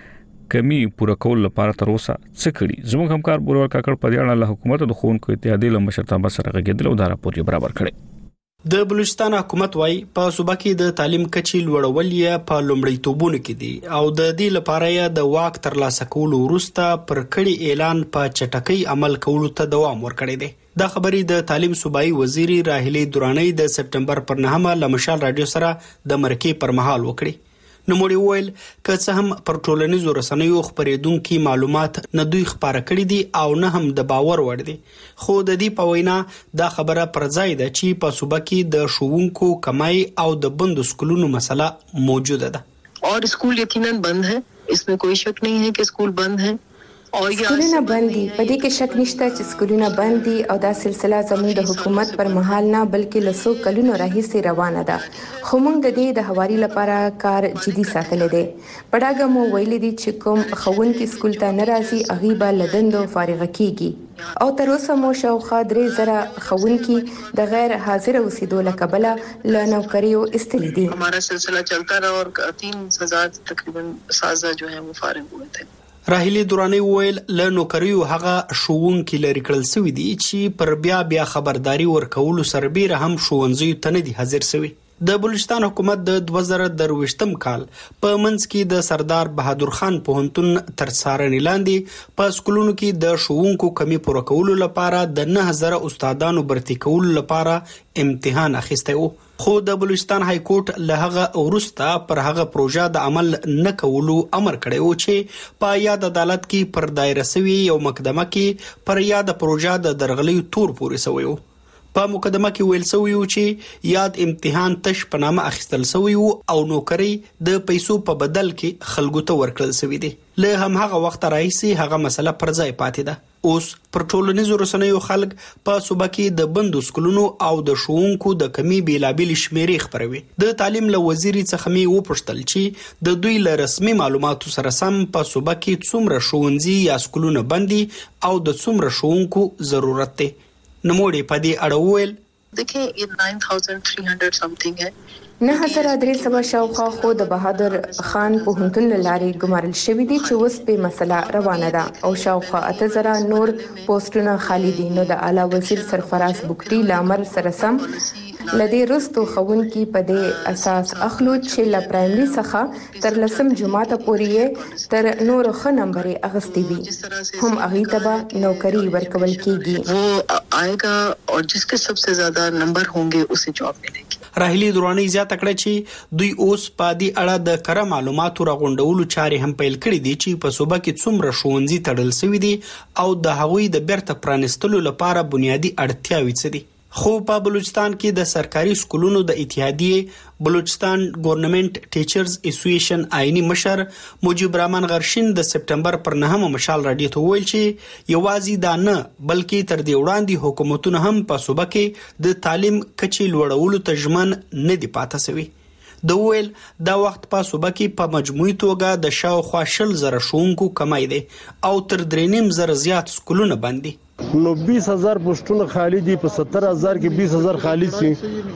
کمی پوره کول لپاره تر اوسه څه کړي زموږ همکار بورول کاکړ په دې اړه له حکومت د ښوونکو اتحادیې له مشرتابه سره غږېدل او دا راپور یې برابر کړی د بلوچستان حکومت وايي په صوبه کې د تعلیم کچې لوړول یې په لومړیتوبونو کې دي او د دې لپاره یې د واک ترلاسه کولو وروسته پر کړي اعلان په چټکۍ عمل کولو ته دوام ورکړی دی. دا خبرې د تعلیم صوبایي وزیر راهیلې درانی د سپټمبر پر نهمه له مشال رادیو سره د مرکې پر مهال وکړي. نوموړي وویل که څه هم پر ټولنیزو رسنیو خپرېدونکي معلومات نه دوی خپاره کړي دي او نه هم د باور وړ دي، خو د دې په وینا دا خبره پر ځای ده چې په صوبه کې د ښوونکو کمای او د بندو سکولونو مسله موجوده ده. और स्कूल यकीनन बंद है, इसमें कोई शक नहीं है कि स्कूल बंद है. स्कूलونه बند دي، په دې کې شک نشته چې سکولونه بند دي او دا سلسله زموږ د حکومت پر مهال نه بلکې له څو کلونو راهیسې روانه ده، خو موږ د دې د هواري لپاره کار جدي ساتلی دی. په ډاګه مو ویلي دي چې کوم ښوونکي سکول ته نه راځي هغوی به له دندو فارغه کیږي او تر اوسه مو شاوخوا درې زره ښوونکي د غیر حاضر اوسېدو له کبله له نوکریو ایستلي دي. हमारा सिलसिला चलता रहा और तीन हजार तकरीबन اساتذہ जो है वो فارغ हुए थे. راهیلې درانی وویل له نوکریو هغه ښوونکي لرې کړل شوي دي چې پر بیا بیا خبرداري ورکولو سربیره هم ښوونځیو ته نه دي حاضر شوي. د بلوچستان حکومت د دوه زره درویشتم کال په منځ کې د سردار بهادر خان پوهنتون تر څارنې لاندې په سکولونو کې د ښوونکو کمی پوره کولو لپاره د نه زره استادانو برتي کولو لپاره امتحان اخیستی وو، خو د بلوچستان های کورټ له هغه وروسته پر هغه پروژه د عمل نه کولو امر کړی و چې په یاد عدالت کې پر دایره شوي یو مقدمه کې پر یاد پروژه د درغلیو تور پورې شوی و. په مقدمه کې ویل شوی و چې یاد امتحان تش په نامه اخیستل شوی و او نوکری د پیسو په بدل کې خلکو ته ورکړل شوی دی. له هماغه وخت راهیسې هغه مسله پر ځای پاتې ده. اوس پر ټولنیزو رسنیو خلک په صوبه کې د بندو سکولونو او د ښوونکو د کمی بیلابیل شمیرې خپروي. د تعلیم له وزیر څخه مې وپوښتل چې د دوی له رسمي معلوماتو سره سم په صوبه کې څومره ښوونځي یا سکولونه بندي او د څومره ښوونکو ضرورت دی. نموړي په دې اړه وویل دیکھیں یہ نائن تھاؤزینڈ تھری ہنڈریڈ سمثنگ ہے. نه زره درې سوه شاوخوا خو د بهادر خان پوهنتون له لارې ګمارل شوي دي چې اوس په مسله روانه ده او شاوخوا اته زره نور پوسټونه خالي دي. نو د اعلی وزیر سرفراز بوکټي له امر سره سم لدې رستو ښوونکي په دې اساس اخلو چې له پرایمري څخه تر لسم جماعته پورې تر نورو ښه نمبرې اخیستې وي هم هغوی ته به نوکري ورکول کیږي. वो आएगा और जिसके सबसे ज्यादा नंबर होंगे उसे जॉब मिलेगी. راهیلې درانی زیاته کړه چې دوی اوس په دې اړه د کره معلوماتو راغونډولو چارې هم پیل کړې دي چې په صوبه کې څومره ښوونځي تړل شوي دي او د هغوی د بیرته پرانیستلو لپاره بنیادي اړتیاوې څه دي. خو په بلوچستان کې د سرکاري سکولونو د اتحادیې بلوچستان ګورنمنت ټیچرز اسوسییشن آئینی مشر مجيب الرحمن غرشین د سپټمبر پر نهمه مشال رادیو ته ویل چې یوازې دا نه بلکې تر دې وړاندې حکومتونه هم په صوبه کې د تعلیم کچې لوړولو ته ژمن نه دي پاتې شوي. د ویل دا وخت په صوبه کې په مجموعي توګه د شاوخوا شل زره ښوونکو کمای دی او تر درې نیم زره زیات سکولونه بند دي. نو بیس هزار پوسټونه خالی دي، په ستر هزار کې بیس هزار خالی سي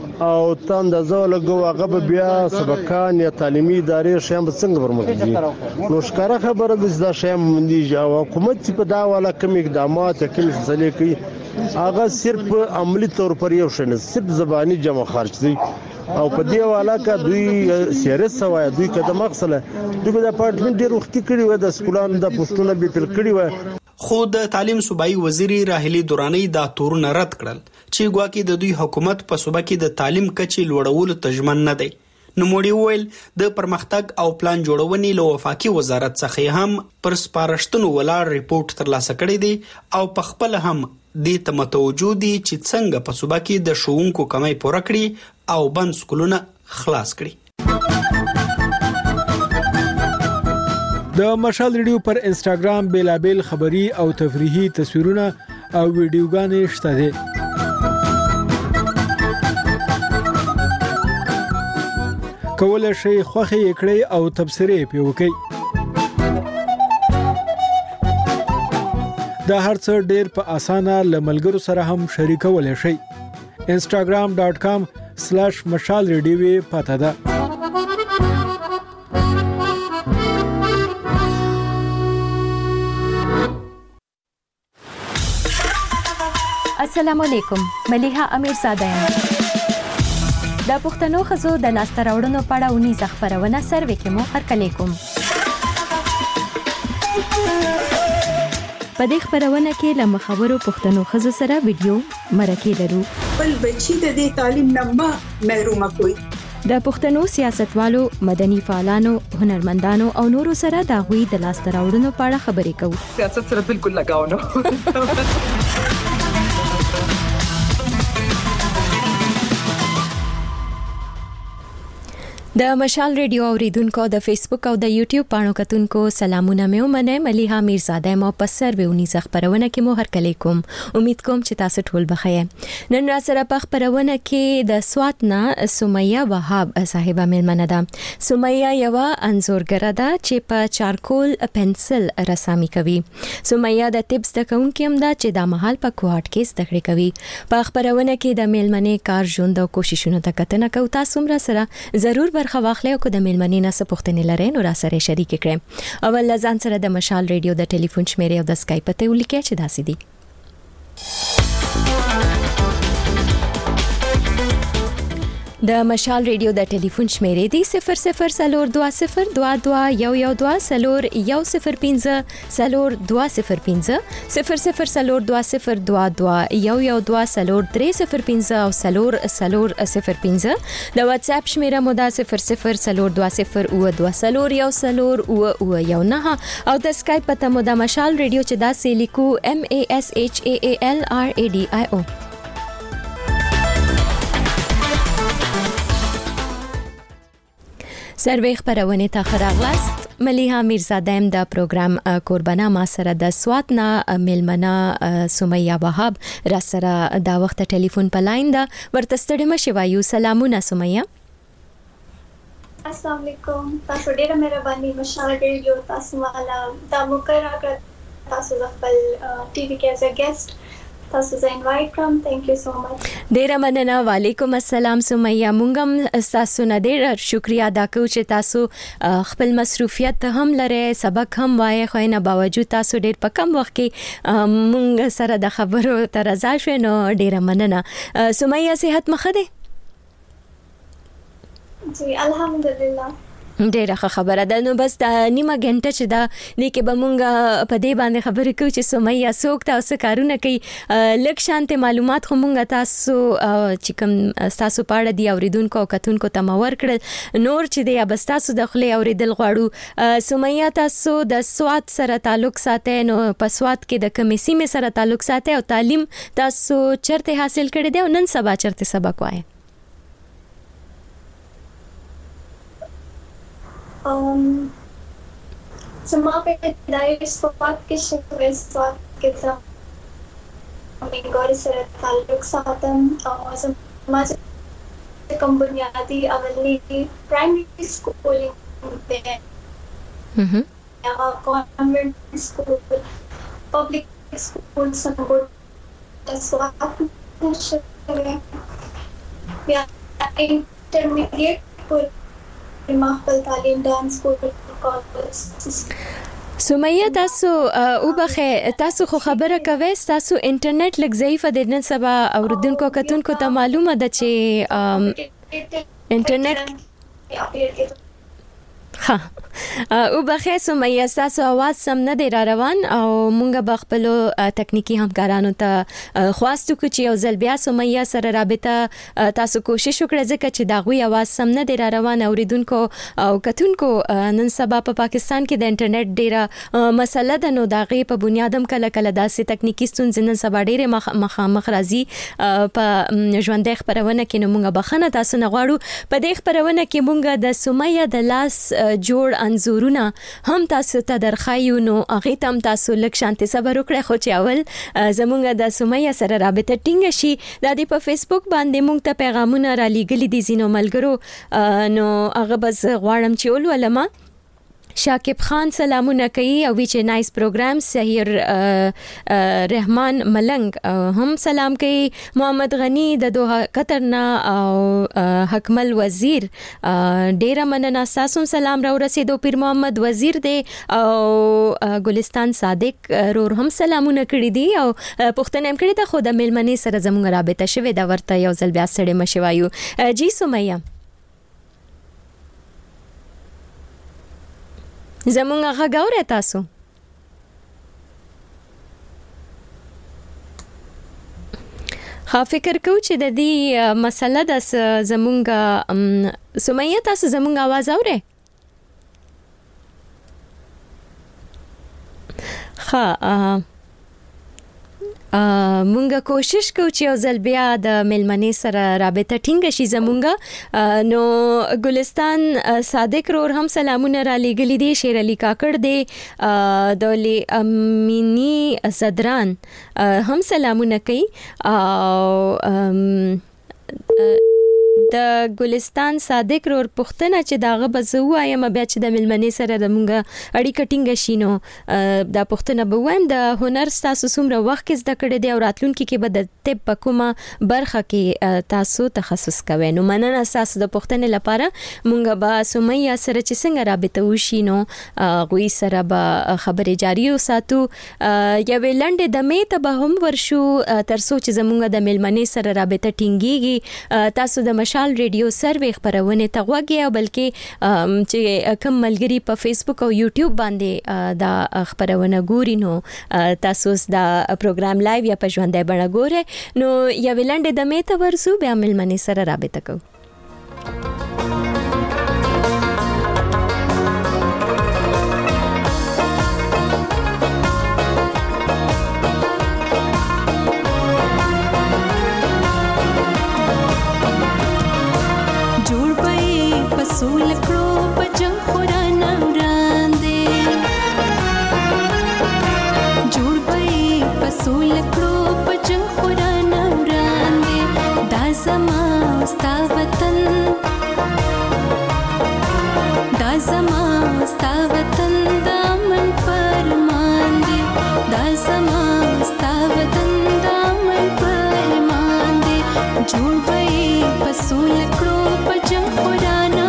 او ته اندازه لګو هغه به بیا سبقان یا تعلیمي ادارې شیان به څنګه ورمخ دي. نو ښکاره خبره ده چې دا شیان مندي او حکومت چې په دا والا کوم اقدامات کوم څه کوي هغه صرف عملی طور پر یو شنه صرف زبانی جمع خرج دي او په دې والا کا دوی سیریس سوای دوی کده مقصله دوی د اپارټمنټ ډیر وخت کړي و د سکولانو د پوسټونه به تل کړي و. خو د تعلیم صوبایي وزیر راهیلې درانی دا تورونه رد کړل چې ګواکې د دوی حکومت په صوبه کې د تعلیم کچې لوړولو ته ژمن نه دی. نوموړي وویل د پرمختګ او پلان جوړونې له وفاقي وزارت څخه هم پر سپارښتنو ولاړ ریپورت ترلاسه کړی دی او په خپل هم دې ته متوجه دي چې څنګه په صوبه کې د ښوونکو کمی پوره کړي او بند سکولونه خلاص کړي. د مشال ریډیو پر انسټاګرام بیلابل خبری او تفریحي تصویرونه او ویډیوګانې شته دي. کولای شئ خوښه یې کړئ او تبصرې پې وکړئ. دا هر څه ډېر په اسانه له ملګرو سره هم شریکولی شئ. انسټاګرام ډاټ کام سلیش مشال ریډیو یې پته ده. السلام علیکم ملیحه امیرزاده یم د پښتنو ښځو د لاسته راوړنو په اړه اونیزه خپرونه سروې کې مو هرکلی کوم. په دې خپرونه کې له مخورو پښتنو ښځو سره ویډیو مرکې لرو. بل بچی د دې تعلیم نه محروم کوي. د پښتنو سیاستوالو، مدني فعالانو، هنرمندانو او نورو سره د غوي د لاسته راوړنو په اړه خبرې کوو. سیاست سره بالکل لگاو نه. د مشال ریډیو اوریدونکو د فیسبوک او د یوټیوب پاڼو کتونکو سلامونه مې ومنه. ملیحه امیرزاده مو په سروې خبرونه کې مو هرکلی کوم. امید کوم چې تاسو ټول بخیر. نن را سره په خبرونه کې د سوات نه سمیه وهاب صاحبہ ملمنه ده. سمیه یو انځورګره ده چې په چارکول پنسل رسامي کوي. سمیه د ټیپس د کوونکې هم ده چې د محل په کوهاټ کې زده کړې کوي. په خبرونه کې د ملمنې کار ژوند او کوششونو ته کتنه کوو. تاسو هم را سره ضرور برخه واخلئ او که د مېلمنې نه څه پوښتنې لرئ نو را سره شریک کړئ. اول له ځان سره د مشال ریډیو د ټلیفون شمیرې او د اسکایپ پته ولیکئ چې داسې دي: د مشال ریډیو د ټلیفون شمیرې دی صفر صفر سلور دوا صفر دوا دوا یو یو دوا سلور یو صفر پنځه سلور دوا صفر پنځه صفر صفر سلور دوا صفر دوا دوا یو یو دوا سلور درې صفر پنځه او سلور سلور صفر پنځه. د واتس اپ شمیره مو دا صفر صفر سلور دوا صفر او دوا سلور یو سلور او او یو نه او د اسکایپ پته مو د مشال ریډیو چې دا سې لیکو M A S H A A L R A D I O. سروې خبرونه ته خراغلاست. ملیحه امیرزاده د پروګرام قربانه ما سره د سوات نه ملمنه سمیه وهاب را سره دا وخت ټلیفون په لاین ده. ورته ستړي مشي وایو. سلامونه سمیه. السلام علیکم. تاسو ډیره مهرباني. مشال ریډیو تاسو والا دا موقع راکړه. تاسو خپل ټي وي کې as a guest تاسو زه انوایټ کوم. ثانک یو سو مچ. ډیره مننه. وعلیکم السلام سمیه. مونږ هم تاسو نه ډیر شکریا ادا کوو چې تاسو خپل مصروفیت هم لرئ، سبق هم وایي، خو نه باوجود تاسو ډیر په کم وخت کې مونږ سره د خبرو ته رضا شوي نو ډیره مننه. سمیه صحت مخه ده؟ جی الحمدلله. ډیره ښه خبره ده. نو بس د نیمه غنټه چې دا لیکه به مونږ په دې باندې خبرې کوو چې سمیه څوک تاسو کارونه کوي. لږ شانته معلومات خو مونږ تاسو چې کوم تاسو پاړه دی اوریدونکو او کتونکو ته مور کړل. نور چې دی بس تاسو د خپل اوریدل غواړو. سمیه تاسو د سوات سره تعلق ساتئ، نو په سوات کې د کومې سیمې سره تعلق ساتئ او تعلیم تاسو چرته حاصل کړی دی او نن سبا چرته سبق وایي؟ Um, زما پیدایش سوات کې شوې. سوات کې زما مینګوري سره تعلق ساتم او زما چې کوم بنیادی اولي پرایمري سکولینګ ده هغه کانوینټ سکول پبلک سکول سمبول سوات شوې. بیا انټرمیډیټ پر مخبل تعلیم ډانس کول کالج. سمیه تاسو او بخې تاسو خو خبره کوي تاسو انټرنیټ لږ ضعیف دی. نن سبا اوردونکو کتونکو ته معلومه ده چې انټرنیټ ها او بخې سمیه تاسو आवाज سم نه دی را روان او مونږ به خپل تکنیکی همکارانو ته خواستو کو چې یو ځل بیا سمیه سره رابطه تاسو کوشش وکړئ ځکه چې دا غوي आवाज سم نه دی را روان. اوریدونکو او کتونکو نن سبا په پاکستان کې د انټرنیټ ډیره مسله ده، نو دا غي په بنیادم کله کله داسې تکنیکی ستونزې نن سبا ډیره مخامخ راځي په ژوندې خبرونه کې. نو مونږ بخنه تاسو نه غواړو. په دې خبرونه کې مونږ د سمیه د لاس جوړ انزورونه هم تاسو ته درخایو، نو هغه تم تاسو لک شانتي صبر وکړئ. خو چې اول زمونږ د سمیه سره رابطه ټینګ شي. د دې په فیسبوک باندې مونږ ته پیغامونه را لېږلي دي زینو ملګرو، نو هغه بس غواړم چې ولولم. شاکب خان سلامونه کوي او وی چې نایس پروګرام. سحیر رحمان ملنګ هم سلام کوي. محمد غنی د دوه قطر نه او حکمل وزیر ډیر مننه تاسو سلام را ورسېدو. پیر محمد وزیر دی او ګلستان صادق رور هم سلامونه کړی دي او پښتنه هم کړی ته خو د میلمنې سره زموږ رابطه شوه دا ورته یو ځل بیا سړی مشوایو. جی سمیه زمونږ غږ اورئ تاسو؟ خا فکر کو چې د دې مسله د زمونږ سمیه تاسو زمونږ आवाज اورئ؟ خا مونږه کوشش کوو چې یو ځل بیا د میلمنې سره رابطه ټینګه شي زمونږه. نو ګلستان صادق رور هم سلامونه را لېږلي دي. شیر علي کاکړ دی دولي امینی صدران هم سلامونه کوي او د ګلستان صادق رور پښتنه چې داغه بزو ایم بیا چې د ملمنې سره د مونږه اړیکه ټینګه شي نو د پښتنه بووم د هنر تاسو څومره وخت کې زده کړی دی او راتلونکي کې به د طب په کومه برخه کې تاسو تخصص کوئ. نو مننه تاسو د پښتنې لپاره. مونږ به سمیه سره چې څنګه رابطه وشي نو غوي سره به خبرې جاری وساتو. یوه لنډه د می ته به هم ورشو تر څو چې زمونږ د ملمنې سره رابطه ټینګيږي. تاسو د مشال ریډیو سروې خبرونه ته غوږی او بلکې چې کم ملګری په فیسبوک او یوټیوب باندې دا خبرونه ګوري نو تاسو دا پروګرام لایو یا په ژوندۍ بڼه ګورئ. نو یا ویلنډ د می ته ورسو بیا ملمنې سره رابطه کوو. پسول کړو پجن خورانه وړاندې جوړ پي پسول کړو پجن خورانه وړاندې دا زما ستا وطن دا زما ستا وطن دا من فرمان دي دا زما ستا وطن دا من فرمان دي جوړ پي پسول کړو پجن خورانه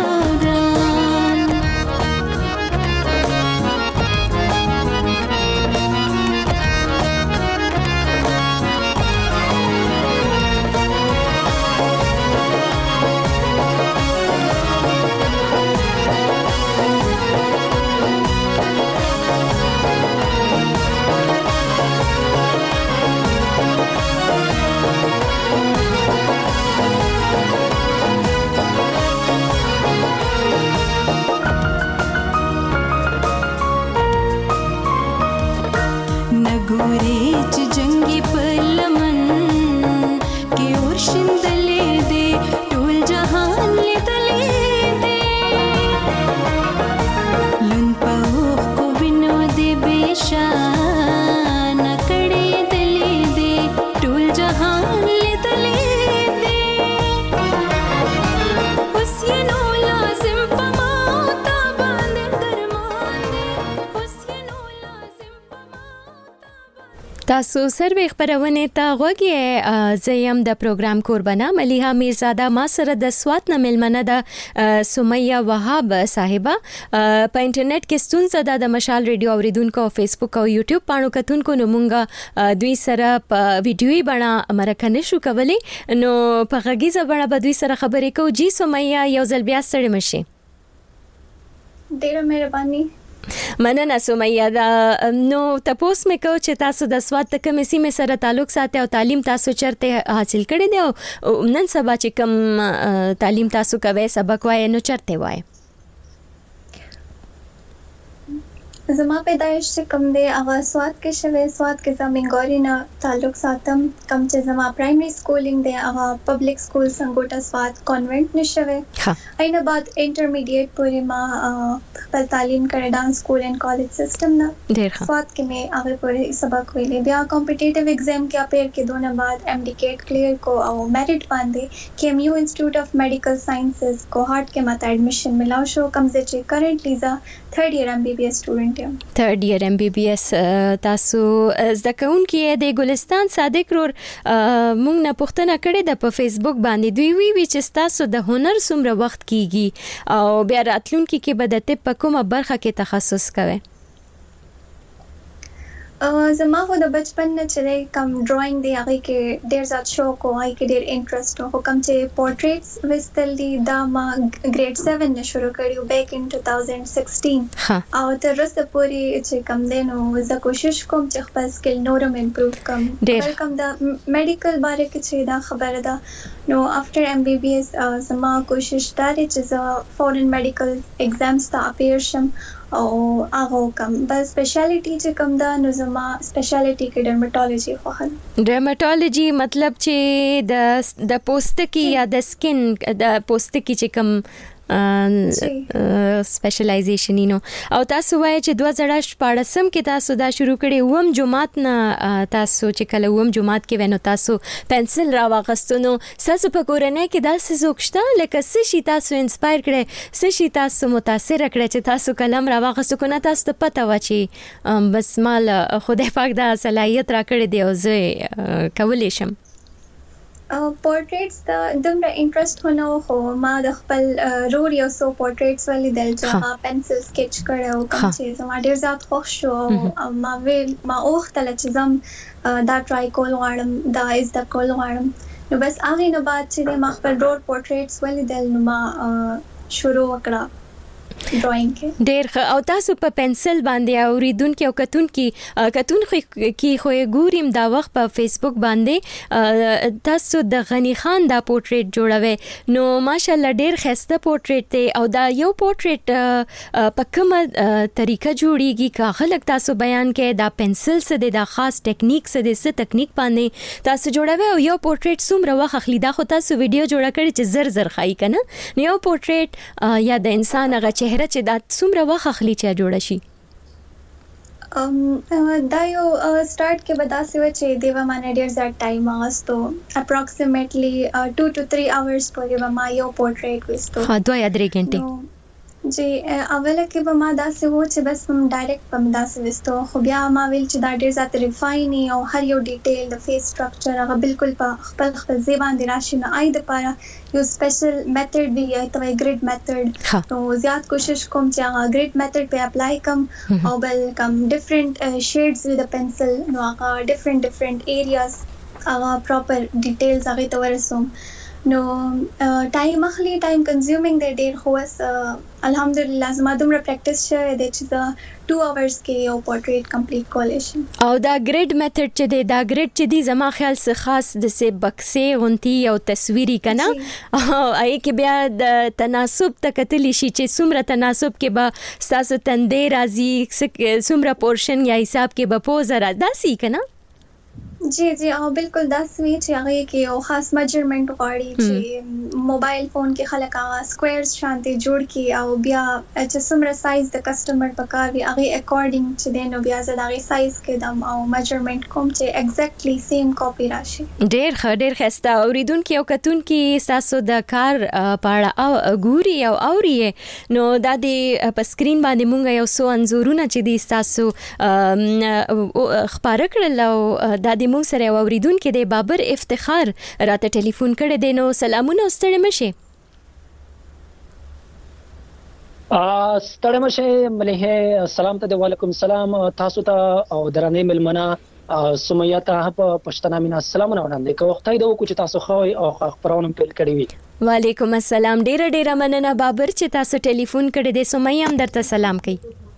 تاسو سروې خبرونه ته غوږی. زیم د پروګرام قربانا ملیحه میرزاده ما سره د سوات نه ملمنه ده سمیه وهاب صاحبہ په انټرنیټ کې ستونزه ده د مشال ریډیو اوریدونکو او فیسبوک او یوټیوب پاڼو کتونکو نو مونږه دوی سره په ویډیوي بڼه مرکه نشو کولی نو په غږیزه بڼه به دوی سره خبرې کوو. جی سمیه یو ځل بیا ستړي مشي. ډیره مهرباني. مننه سمیه. دا نو تاسو مې کو چې تاسو د سواد د کومې سیمې سره تعلق ساتي او تعلیم تاسو چرته حاصل کړی دی او نن سبا چې کوم تعلیم تاسو کوي سبق وای نو چرته وای؟ زما پیدایش چې کوم دی هغه سوات کې شوه. سوات کې زمینګوري نه تعلق ساتم. کوم چې زما پرایمری سکولینګ دی هغه پبلک سکول سنگوټا سوات کانوینټ نه شوه. اینه بعد انټرمیډیټ پورې ما خپل تعلیم کړی ډانس سکول اینڈ کالج سیستم نه. سوات کې مې هغه پورې سبق ویلې. بیا کمپټیټیو ایگزام کې اپیر کې دونه بعد ایم ډی کیټ کلیئر کو او میرټ باندې کې ایم یو انسټیټیوټ اف میډیکل ساينسز کوهارت کې ماته ایڈمیشن ملاو شو. کوم چې کرنٹلی ز تھرڈ ایئر ایم بی بی ایس سټوډنټ یم. تھرڈ ایئر ایم بی بی ایس تاسو زده کوونکي د ګلستان صادق رور مونږ نه پوښتنه کړې ده په فیسبوک باندې. دوی وی وی چې تاسو د هنر څومره وخت کیږي او بیا راتلونکي کې به د طب په کومه برخه کې تخصص کوئ؟ زما خو د بچپن نه چې کم ډراینګ دی هغه کې ډیر زیات شوق او هغه کې ډیر انټرست او کوم چې پورټریټس وستل دي دا ما ګریډ سیون نه شروع کړیو بیک ان two thousand sixteen او تر اوسه پورې چې کم دی نو زه کوشش کوم چې خپل سکل نورم امپروو کم. ډیر کم د میډیکل باره کې چې دا خبره ده نو افټر ایم بی بی ایس زما کوشش دا دی چې زه فورن میډیکل ایگزامز ته اپیر شم او هغه کم بس سپیشلیټی چې کم دا نو زما سپیشلیټی کې ډرمټالوژي خوښم. ډرمټالوژي مطلب چې د د پوستکی یا د سکن د پوستکی چې کم سپیشلایزیشن نو او تاسو وایي چې دوه زره شپاړسم کې تاسو دا شروع کړی ووم جمعات نه تاسو چې کله ووم جمعات کې ونه تاسو پنسل را واغستونو تاسو په کورنۍ کې دا څه زوښته لکه څه شي تاسو انسپایر کړي څه شي تاسو متاثر کړي چې تاسو قلم را واغستو کنه تاسو ته پته و چې بس مال خدای پاک دا صلاحیت را کړی دی او زه کولای شم. پورټریټس د دومره انټرست هونه خو ما د خپل رور یو سو پورټریټس ولیدل چې هغه پنسل سکیچ کړو کوم چې زما ډیر زیات خوښ شو. ما ویل ما اوختل چې زم دا ټرای کول غواړم دا از د کول غواړم نو بس هغه نه بعد چې ما خپل رور پورټریټس ولیدل نو ما شروع وکړه ډراینګ کې. ډیر ښه. او تاسو په پنسل باندې اوریدونکو او کتونکو کتونکو کې خو ګوریم دا وخت په فیسبوک باندې تاسو د غنی خان دا پورټریټ جوړوي نو ماشاءالله ډیر خسته پورټریټ دی او دا یو پورټریټ په کومه طریقه جوړیږي کا خلک تاسو بیان کې دا پنسل څه دی دا خاص ټیکنیک څه دی څه ټیکنیک باندې تاسو جوړوي او یو پورټریټ څومره وخت اخلي دا خو تاسو ویډیو جوړه کړی چې زر زر خای کنه نو یو پورټریټ یا د انسان هغه چهره چې دا څومره وخت اخلي چې جوړه شي؟ ام دا یو سٹارټ کې به داسې و چې دیوه مانه ډیر زیات ټایم واغستو اپروکسیمیټلی two to three hours پورې به ما یو پورټریټ وستو. ها دوه یا درې غنټې جی اوله کې به ما داسې و چې بس هم ډایرکټ په داسې وستو خو بیا ما ویل چې دا ډیر زیات ریفایني او هر یو ډیټیل د فیس سټرکچر هغه بالکل په خپل خپل ځای باندې راشي نو آی د پاره یو سپیشل میتھډ دی یا ته ګریډ میتھډ نو زیات کوشش کوم چې هغه ګریډ میتھډ په اپلای کوم او بل کوم ډیفرنٹ شیډز وذ د پنسل نو هغه ډیفرنٹ ډیفرنٹ ایریاز هغه پراپر ډیټیلز هغه ته ورسوم نو ټایم اخلي ټایم کنزیومینګ دی ډیر خو الحمدلله زما دومره پریکټیس شوی دی چې دا two hours کې یو پورټریټ کمپلیټ کولای شم. او دا ګریډ میتھډ چې دی دا ګریډ چې دی زما خیال څه خاص د سه بکسې غونتی او تصویری کنه او ای کې بیا د تناسب تکتلی شي چې څومره تناسب کې به تاسو تندې راځي څومره پورشن یا حساب کې به پوز راځي کنه. جی جی او بالکل دا سوي چې هغه کې یو خاص میجرمنٹ غواړي چې موبایل فون کې خلک هغه سکويرز شانتي جوړ کی او بیا چې څومره سایز د کسٹمر پکار وي هغه اکورډینګ چې دینو بیا زه هغه سایز کې دم او میجرمنٹ کوم چې ایگزیکټلی سیم کاپی راشي. ډیر ښه ډیر خسته اوریدونکو او کتونکو تاسو د کار پاړه او ګوري او اوري نو دا د په سکرین باندې مونږ یو څو انزورونه چې دي تاسو خبره کړل او دا د مونږ سره اوریدونکو د بابر افتخار راته ټلیفون کړی دی نو سلامونه ستړي مشه. ا ستړي مشه مليه سلام ته وعلیکم السلام تاسو ته او درنې ملمنه سمیه ته په پښتنه مینا سلامونه وړاندې کوم وخت دی چې تاسو خو او خبرونه پیل کړی وي. وعلیکم السلام ډیر ډیر مننه بابر چې تاسو ټلیفون کړی دی سمیه هم درته سلام کوي.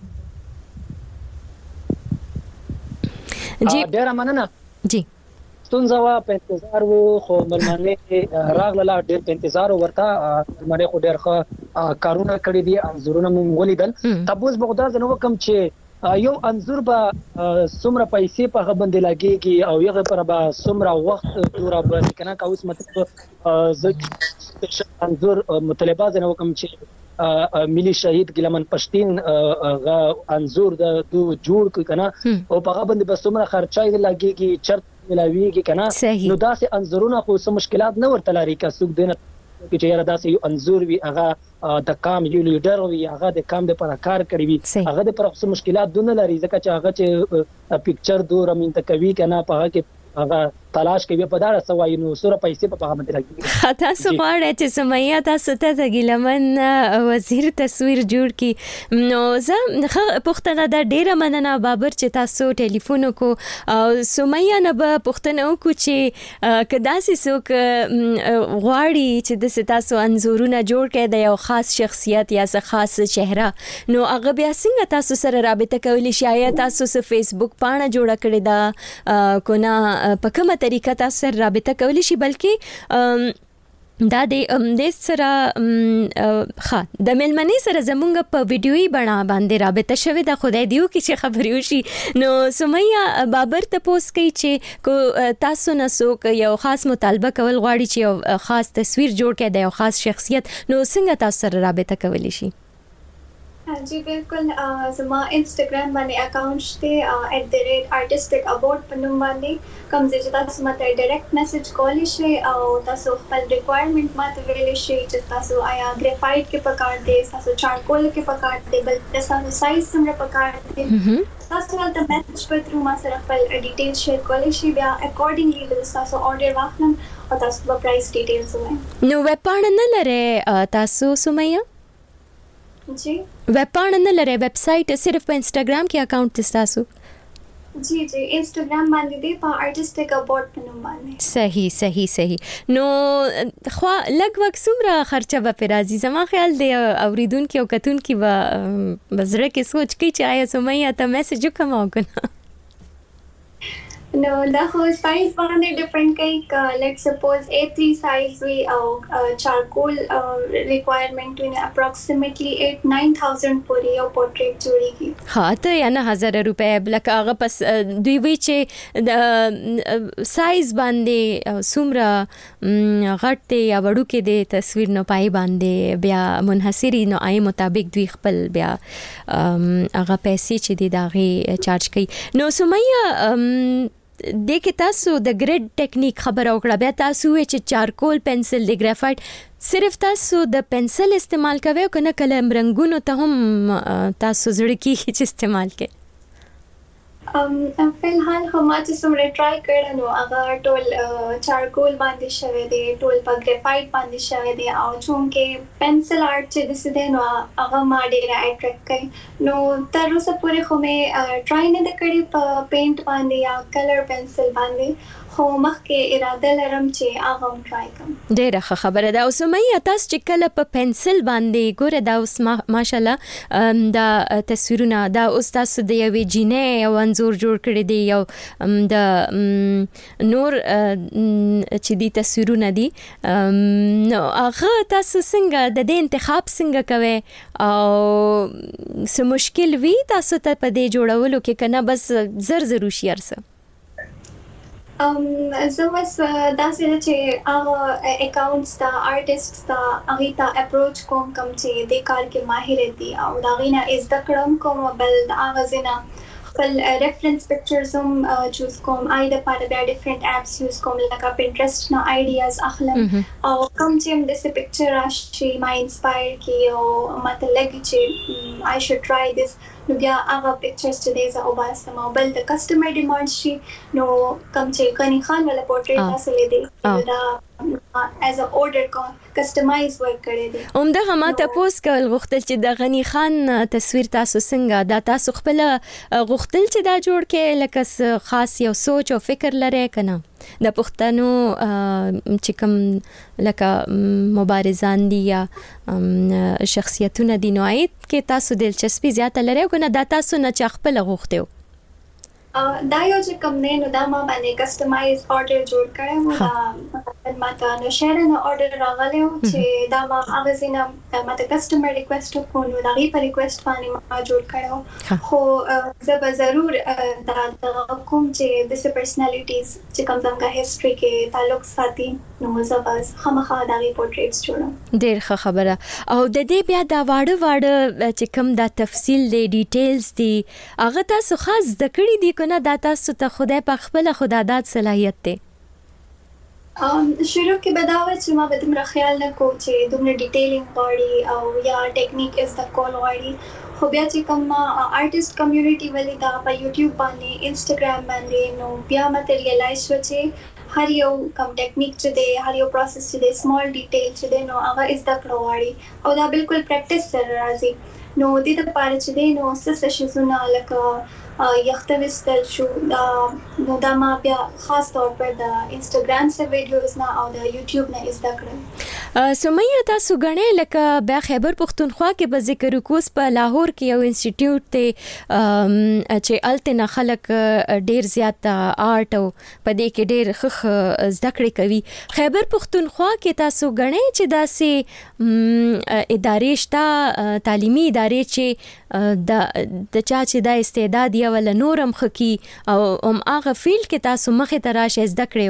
جی ډیر مننه. جی ستونزه وا په انتظار وو خو ملمنه راغله ډېر په انتظار ورته مړې خو ډېر ښه کارونه کړی دي انزورونه مونږ ولیدل تاسو بغداد نو کوم چې یو انزور به څومره پیسې په هغه باندې لګيږي او یغه پر به څومره وخت دورا به کنه کا اوس مطلب زه انزور مطالبه نه وکم چې ملي شهید ګلمن پښتين غا انزور د دو جوړ ک کنه او په هغه باندې به څومره خرچای لګيږي چرته ملاويږي کنه نو داسې انزورونه خو سم مشکلات نه ورته لري که څوک دینه چې یاره داسې یو انزور وي هغه د کام یو لیډر وي هغه د کام د پر کار کوي هغه د پر څه مشکلات دونه لري ځکه چې هغه چې پکچر دور امین تکوي کنه په هغه کې هغه تلاش کوي په دار سوای نو سره پیسې په هغه باندې لګي خاطا سوغړې چې سمیا تاسو ته د ګلمن وزیر تصویر جوړ کی نو زه پښتنه د ډیره مننه بابر چې تاسو ټلیفون کو سمیا نه به پښتنه کو چې کدا سې څوک غواړي چې د تاسو انزورونه جوړ کړي د یو خاص شخصیت یا څه خاص چهره نو هغه بیا څنګه تاسو سره رابطه کولی شي یا تاسو سره فیسبوک پاڼه جوړ کړی دا کو نه په کومه طریقه تاسو سره رابطه کولی شي بلکې دا د سره ښه د ملمنې سره زمونږ په ویډیوي بڼه باندې رابطه شوې ده خدای دیو کې چې خبرې وشي نو سمیا بابر ته پوس کوي چې کو تاسو نه څوک یو خاص مطالبه کول غواړي چې یو خاص تصویر جوړ کړي د یو خاص شخصیت نو څنګه تاسو سره رابطه کولی شي जी बिल्कुल ज़मा इंस्टाग्राम बाने अकाउंट शते at the rate artistic about पनुम बाने कम से ज्यादा मत डायरेक्ट मैसेज कॉल शे और तासो फल रिक्वायरमेंट मत वेले शे तासो आया ग्रेफाइट के पकाड़ दे तासो चारकोल के पकाड़ दे बल तासो साइज समरे पकाड़ दे तासो वाला मैसेज पर थ्रू मा सर फल डिटेल शेयर कॉल शे बिया अकॉर्डिंगली विल तासो ऑर्डर वाखलम और तासो प्राइस डिटेल्स हुए नो वेपाण न लरे तासो सुमैया जी वेबपाण न लरे वेबसाइट सिर्फ पे इंस्टाग्राम के अकाउंट तिस्तासु जी जी इंस्टाग्राम बांधी दे पा आर्टिस्टिक अबाउट पनुम बाने सही सही सही नो खवा लगभग सुमरा खर्चा बा पे राजी जमा ख्याल दे औरिदुन की औकतुन की बा बजरे के सोच की चाहे सुमैया त मैसेज कमाओ कना No, the whole size बाने different कई का let's suppose A three size we uh, charcoal uh, requirement में approximately eight nine thousand पूरी और portrait जोड़ी की हाँ तो या ना हजार रुपए ब्लक आगा पस दुई विचे size बांधे सुमरा घटते या बड़ू के दे तस्वीर न पाई बांधे बिया मुनहसरी न आए मुताबिक दुई खपल बिया आगा पैसे चे दे दागे चार्ज कई नो सुमैया देखे तاسو د ګریډ ټیکنیک خبر او کړه بیا تاسو چې چارکول پنسل د ګرافایټ صرف تاسو د پنسل استعمال کوئ او کنه کلم رنگونو ته هم تاسو زړه کې چې استعمال کوئ ام فلحال هم چې څومره ټرای کړل نو هغه ټول چارکول باندې شوی دی ټول په ګرافایټ باندې شوی دی او چونکه پنسل آرټ چې د سده نو هغه ما ډیر اټریکټ کوي نو تر اوسه پورې خو مې ټرای نه کړی په پینټ باندې یا کلر پنسل باندې خو مخکې اراده لرم چې هغه هم ټرای کوم ډیره ښه خبره ده او سمیا تاسو چې کله په پنسل باندې ګوره دا اوس ماشالله دا تصویرونه دا اوس تاسو د یوې جینې او انزور جوړ کړی دی یو د نور چې دی تصویرونه دي نو هغه تاسو څنګه د دې انتخاب څنګه کوئ او څه مشکل وي تاسو ته په دې جوړولو کې کنه بس زر زر وشي ارسه ام زه بس داسې چې هغه اکاونټس تا آرټیسټس تا هغه ته اپروچ کوم کوم چې د کار کې ماهر دي او دا غینه از د کړم کوم بل هغه زنه خپل ریفرنس پکچرز هم چوز کوم آی د پاره د ډیفرنٹ اپس یوز کوم لکه پینټرست نه آیډیاز اخلم او کوم چې هم د څه پکچر راشي ما انسپایر کی او ماته لګی چې آی شود ټرای دیس نو بیا هغه پکچرز چې دی زه وباسم او بل د کسټمر ډیمانډ شي نو کوم چې کني خان ولا پورټریټ تاسو لیدي دا as a order کسٹمایز ورک کړی دی اومده ما تاسو کول غوښتل چې د غنی خان تصویر تاسو څنګه دا تاسو خپل غوښتل چې دا جوړ کې لکه خاص یو سوچ او فکر لري کنه د پښتنو چې کوم لکه مبارزان دي یا شخصیتونه دي نو آیت کې تاسو دلچسپي زیاته لري کنه دا تاسو نه چ خپل غوښتو دا یو چې کوم نه نو دا ما باندې کسٹمایز آرډر جوړ کړم دا ماته نو شهر نه اورډر راغلی و چې دا ما هغه زینه ماته کسٹمر ریکویسټ وکړو دا غي په ریکویسټ باندې ما جوړ کړو خو زه به ضرور دا کوم چې د پرسنالټیز چې کوم څنګه هیستوري کې تعلق ساتي نو زه بس خامخا دا غي پورټریټس جوړم. ډیر ښه خبره. او د دې بیا دا واړه واړه چې کوم دا تفصیل دی ډیټیلز دی هغه تاسو خاص د کړی دی کنه دا تاسو ته خدای په خپل خداداد صلاحیت دی؟ ام شروع کې بداوه چې ما به دومره خیال نه کو چې دومره ډیټیلینګ غواړي او یا ټیکنیک از د کول غواړي خو بیا چې کوم آرټیست کمیونټي ولې دا په یوټیوب باندې انسټاګرام باندې نو بیا ماته ریلایز شو چې هر یو کوم ټیکنیک چې دی هر یو پروسس چې دی سمال ډیټیل چې دی نو هغه از د کول غواړي او دا بالکل پریکټیس سره راځي نو د دې لپاره چې دی نو څه څه شونه لکه یختوستل شو دا نو دا ما بیا خاص طور پر د انسټاګرام سره ویډیوز نه او د یوټیوب نه زده کړم. سمیه تاسو غنې لکه بیا خیبر پختونخوا کې به ذکر وکوس په لاهور کې یو انسټیټیوټ ته چې الته نه خلک ډیر زیات آرټ او په دې کې ډیر خخ زده کړې کوي. خیبر پختونخوا کې تاسو غنې چې داسې ادارې شته تعلیمي ادارې چې د د چا چې د استعداد ول نورم خکی او ام هغه فیلډ کې تاسو مخه تراشه زده کړې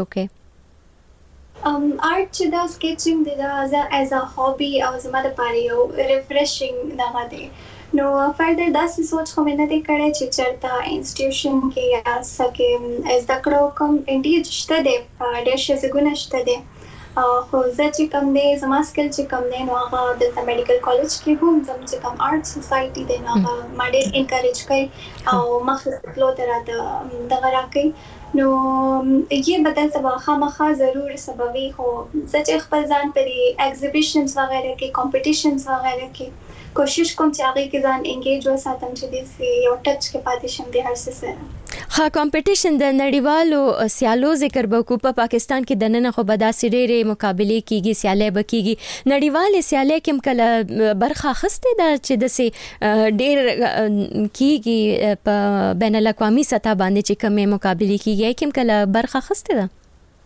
وکې؟ ام آرټ چې دا سکیچینګ دی دا ایز ا هابي او زما د پاره یو ریفریشینګ نه دی نو فردر داسې سوچ خو مې نه دی کړی چې چرته انسټیټیوشن کې یا سکه زده کړو کوم انډیج شته دی ډېر شي زګونه شته دی خو زه چې کوم دی زما سکل چې کوم دی نو هغه دلته میډیکل کالج کې هم زم چې کوم آرټ سوسایټي دی نو هغه ما ډېر انکریج کوي او مخکې تلو ته راته دغه راکوي نو یې بدل ته به خامخا ضرور سببي خو زه چې خپل ځان پرې ایگزیبیشنز وغیره کې کمپټیشنز وغیره کې کوشش کوم چې هغه کې ځان انګیج وساتم چې دې یو ټچ کې پاتې شم د هر څه سره. ها کمپټیشن د نړیوالو سیالو ذکر وکړو په پاکستان کې د نن خو بداسې ډېرې مقابله کیږي سیالي بکیږي نړیوال سیالي کوم کله برخه خسته ده چې د سي ډېر کیږي په بین الاقوامي سطح باندې چې کومه مقابله کیږي کوم کله برخه خسته ده؟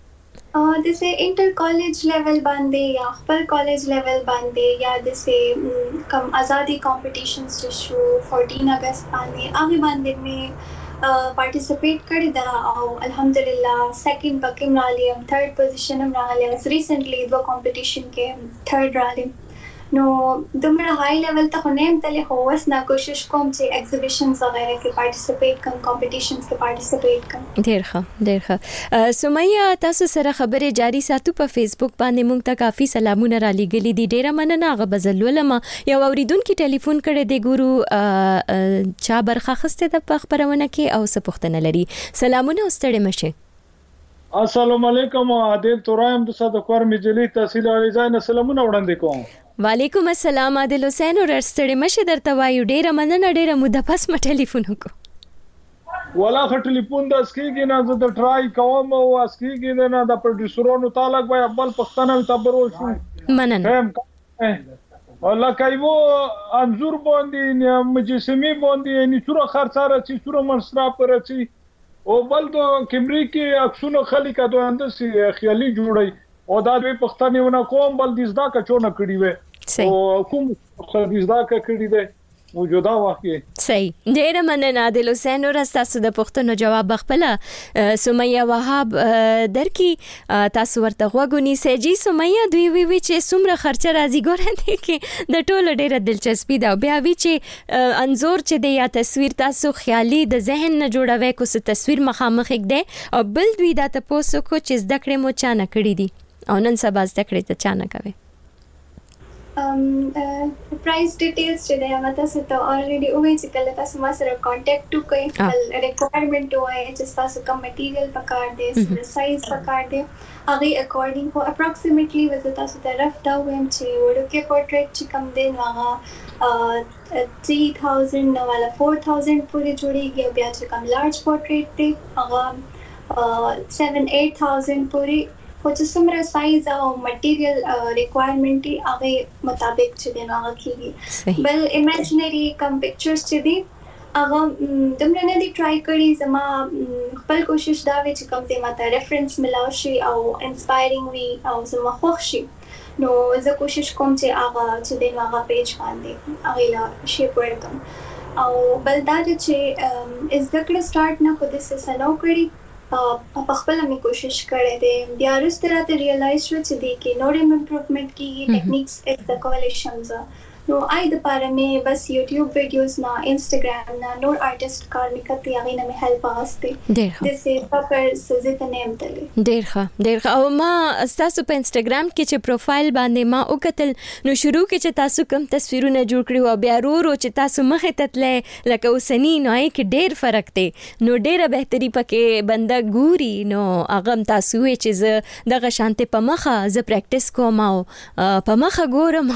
ا د سه انټر کالج لیول باندې یا خپل کالج لیول باندې یا د سه کم ازادي کمپټیشنز شو چودہ اگست باندې هغه باندې می پارټیسپیټ کړی دا او الحمدلله سیکنډ پکې راغلی ثرد پوزیشن هم راغلی ریسنټلی دوه کمپټیشن کې ثرد راغلی نو دومره های لیول ته خو نه یم تللی خو اوس نه کوشش کوم چې ایگزیبیشنز وغیره کې پارټیسپیټ کوم کمپټیشنز کې پارټیسپیټ کوم. ډیر ښه ډیر ښه. سمیه تاسو سره خبرې جاری ساتو په فیسبوک باندې مونږ ته کافي سلامونه را لېږلي دي ډیره مننه هغه بزلولم یو اوریدونکو ټلیفون کړی دی ګورو چا برخه خسته د خبرونه کې او څه پوښتنه لري. سلامونه واستړې مشه. السلام علیکم عادل تورایم د صد کور مجلې تحصیل علیزای نه سلامونه وړاندې کوم. وعلیکم السلام عادل حسین اور ستړي مشه درته وایو ډیره مننه ډیره موده پس ما ټلیفون وکړو. ولا خ ټلیفون د اسکیږي نه زه د ټرای کوم او اسکیږي نه د پروډوسرونو تعلق وای خپل پښتنه تبرو شو مننه والله کایو انزور باندې مجسمه باندې نه څوره خرڅاره چې څوره مصرف راځي او بل د کیمرې کې عکسونه خلک دوه اندسي خیالي جوړي او دا به پښتنه ونه کوم بل دزدا کا چونه کړی وې او کوم څه دزدا کا کړی دی موجوده واقع صحیح ډیره مننه عادل حسین اور تاسو د پښتنو جواب خپل سمیه وهاب درکې تاسو ورته غوګونی سجی سمیه دوی وی وی چې سمره خرچه راځي ګورئ کې د ټولو ډیره دلچسپي ده بیا وی چې انزور چې د یا تصویر تاسو خیالي د ذهن نه جوړوي کو څه تصویر مخامخ کې او بل دوی دا تاسو کو چې زده کړې مو چا نه کړی دي او نن سبا زده کړې ته چا نه کوي. ام پرایس ډیټیلز چې دا ماته ست already اوه چې کله تاسو ما سره کانټیکټ وکړئ خپل ریکوایرمنٹ وایي چې تاسو کوم میټیریل پکار دی سایز پکار دی هغه اکورډینګ خو اپروکسیمیټلی وزه تاسو طرف دا ویم چې ورکه پورټریټ چې کم دی نو هغه تhree thousand نو والا four thousand پورې جوړیږي بیا چې کوم لارج پورټریټ دی هغه seven eight thousand پورې خو چې څومره سایز او مټیریل ریکوایرمنٹ دی هغه مطابق چې دی نو هغه کیږي بل ایمیجنری کم پکچرز چې دی هغه دمره نه دی ټرای کړی. زما خپل کوشش دا وی چې کوم ځای ماته ریفرنس ملاو شي او انسپایرینګ وي او زما خوښ شي، نو زه کوشش کوم چې هغه چې دی هغه پیج باندې هغه لا شیر ورکړم. او بل دا چې زده کړه سٹارټ نه په دې څه نو کړی، په خپل می کوشش کړې ده. بیا وروسته راته ریالایز شو چې دی کې نور امپروومنت کیږي، ټیکنیکس زده کولای شم زه. نو آی د پاره مې بس یوټیوب ویډیوز نه، انسټاګرام نه، نور آرټیست کار مې کړی، هغه نه مې هیلپ واغسته. ډیر ښه. د سې پاپر سزت نه امتلې. ډیر ښه ډیر ښه. او ما تاسو په انسټاګرام کې چې پروفایل باندې ما وکتل، نو شروع کې چې تاسو کوم تصویرونه جوړ کړو او بیا ورو چې تاسو مخه تتلې لکه اوسنی نو یې کې ډیر فرق دی. نو ډیره بهتري پکې بنده ګوري. نو هغه تاسو یې چې زه دغه شانته په مخه زه پریکټیس کوم او په مخه ګورم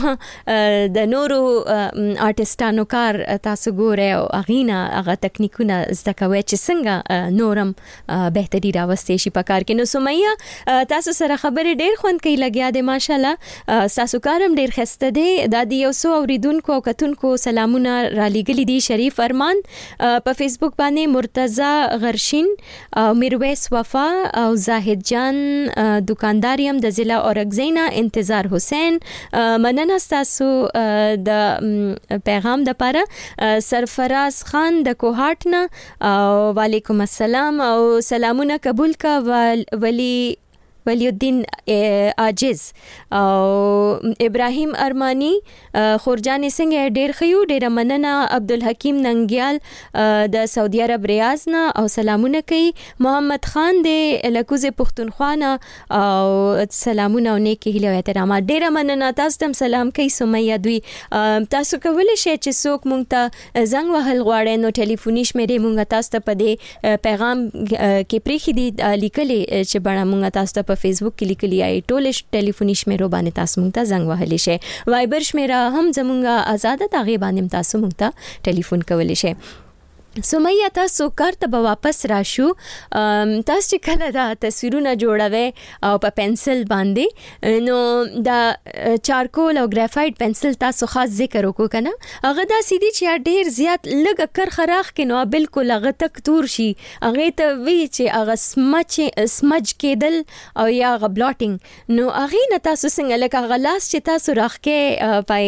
د نورو آرټیستانو کار تاسو ګورئ او اغینا هغه تکنیکونه زده کوي چې څنګه نورم بهتري راوستي شي په کار کې. نو سمیه تاسو سره خبرې ډیر خوند کوي لګیا دي ماشاءالله. تاسو کارم ډیر خسته دی. د دې یو څو اوریدونکو او کتونکو سلامونه را لګلې دي. شریف ارمان په فیسبوک باندې، مرتضی غرشین او میرویس وفا او زاهد جان دکانداریم د ضلع اورګزینا، انتظار حسین. مننه تاسو د پیغام د پاره. سرفراز خان د کوهاټ نه وعلیکم السلام او سلامونه قبول کا. ولی ولی الدین عاجز او ابراهیم ارمانی خورجان څنګه ډیر خيو ډیر مننه. عبدالحکیم ننګیال د سعودي عرب ریاض نه او سلامونه کوي. محمد خان د لکوزه پښتونخوا نه او سلامونه او نیکی هیله او احترامات. ډیر مننه. تاسو ته سلام کوي سمیه. دوی تاسو کولای شئ چې څوک مونږ ته زنګ وهل غواړي نو ټلیفوني شمیرې مونږ تاسو ته په دې پیغام کې پریخي دي لیکلې چې بڼه مونږ تاسو ته په فیسبوک کې لیکلي آی ټول ټلیفوني شمیرو باندې تاسو مونږ ته زنګ وهلی شئ. وایبر شمیره هم زمونږه آزاد تاغي باندې تاسو مونږ ته ټلیفون کولی شئ. سمیه تاسو کار ته به واپس راشو. تاسو چې کله دا تصویرونه جوړوي او په پنسل باندې، نو دا چارکول او ګرافایټ پنسل تاسو خاص ذکر وکړو کنه، هغه دا سیدی چې ډیر زیات لګ کر خراخ کې نو بالکل هغه تک تور شي، هغه ته وی چې هغه سمج سمج کېدل او یا هغه بلاټینګ، نو هغه نه تاسو څنګه لکه غلاس چې تاسو راخکې پای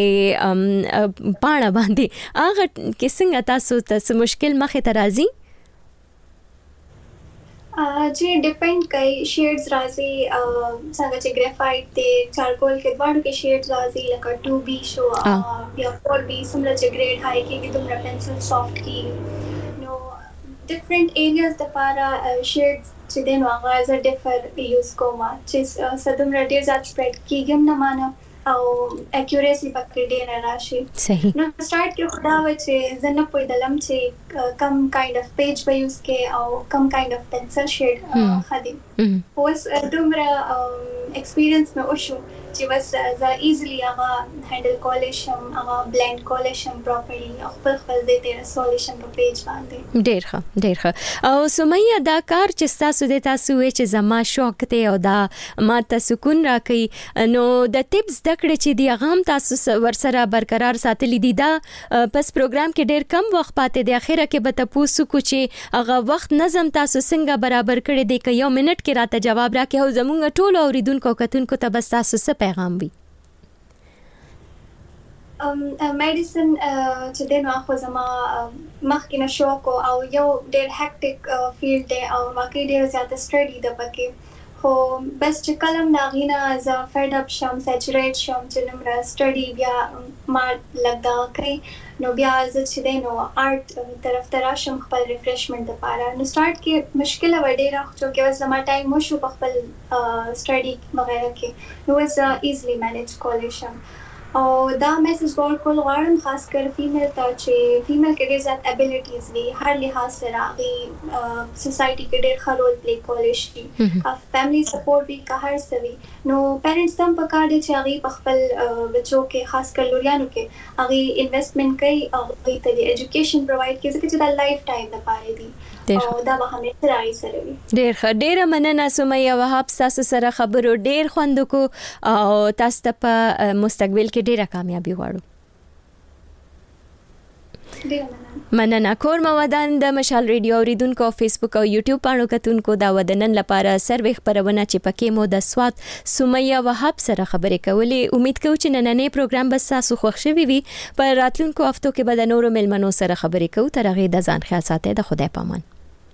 پاڼه باندې هغه کې څنګه تاسو ته مشکل مخه ته راځي؟ जी डिपेंड कोई शेड्स राजी څنګه چې ګرافایټ ته چارکول کې دوه کې شیډز راځي لکه टू बी شو یا फोर बी سمره چې ګریډ هاي کې دومره پنسل سافت کی نو ډیفرنٹ ایریاز د لپاره شیډز چې د نو هغه از ډیفر یوز کوم چې سدومره ډیر ځات سپریډ کیږم نه مانه او اکیوریسی پکې ډیر راشي. صحیح. نو سٹارټ کې خدا و چې زنه په دلم چې کم کایند اف پیج به یوز کې او کم کایند اف پنسل شیډ خدي اوس دومره ایکسپیرینس مې وشو چې بس زه ایزلی هغه هینډل کولای شم، هغه بلند کولای شم پراپرلی او خپل خپل د دې ریزولوشن په پیج باندې. ډیر ښه ډیر ښه. او سمیه دا کار چې تاسو د تاسو چې زما شوق ته او دا ما ته سکون راکړي، نو د ټیپس د کړه چې دی هغه تاسو ورسره برقرار ساتلی دي. دا پس پروګرام کې ډیر کم وخت پاتې دی، اخره کې به تاسو کو چې هغه وخت نظم تاسو څنګه برابر کړی دی که یو منټ کې راته جواب راکې او زموږ ټول اوریدونکو کتونکو ته بس تاسو څه پیغام وي؟ ام میډیسن چې د نو خو زما مخکې نه شوق او یو ډیر هکټیک فیلډ دی او واقعي ډیر زیاته سټډي ده پکې، خو بس چې کلم ناغینا ز فیډ اپ شم سیچریټ شم چې نمره سټډي بیا ما لګا کړی، نو بیا زه چې دی نو آرټ طرف ته راشم خپل ریفریشمنټ لپاره. نو سٹارټ کې مشکله و ډیره خو چې اوس زما ټایم وشو په خپل سټډي وغیرہ کې، نو زه ایزلی مینیج کولی شم. او دا میسج ورکول غواړم خاص کر فیمیل ته چې فیمیل کې ډېر زیات ابیلیټیز وي، هر لحاظ سره هغې سوسایټي کې ډېر ښه رول پلی کولی شي، فیملی سپورټ وي که هر څه وي. نو پیرنټس ته هم پکار دی چې هغې په خپل بچو کې خاص کر لوریانو کې هغې انویسټمنټ کوي او هغې ته د ایجوکیشن پرووایډ کړي ځکه چې دا لایف ټایم دپاره دي او دا به همیشه راغی سره وي. ډیر ښه. ډیره مننه سمیه وهاب، تاسو سره خبرو ډیر خوند وکړو او تاسو ته په مستقبل کې ډیره کامیابی غواړو. مننه. کور مودان د مشال ریډیو اوریدونکو او فیسبوک او یوټیوب پاڼو کتونکو دا ودنن لپاره سروې خبرونه چې پکې مو د سواد سمیه وهاب سره خبرې کولې. امید کوم چې نننې پروګرام به تاسو خوښ شوي وي. په راتلونکو هفتو کې به د نورو ملمنو سره خبرې کوو. تر هغې د ځان خیال ساتئ. د خدای پامان.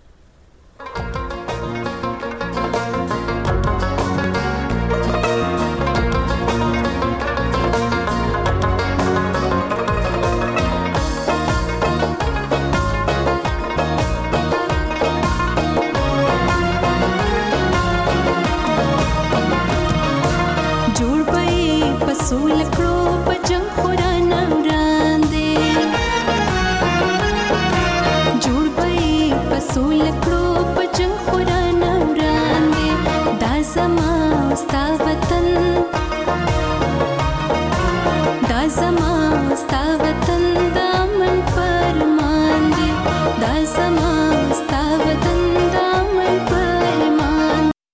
سول کړو په جنگ قران وړاندې جوړ به په سول کړو په جنگ قران وړاندې دا زما استاد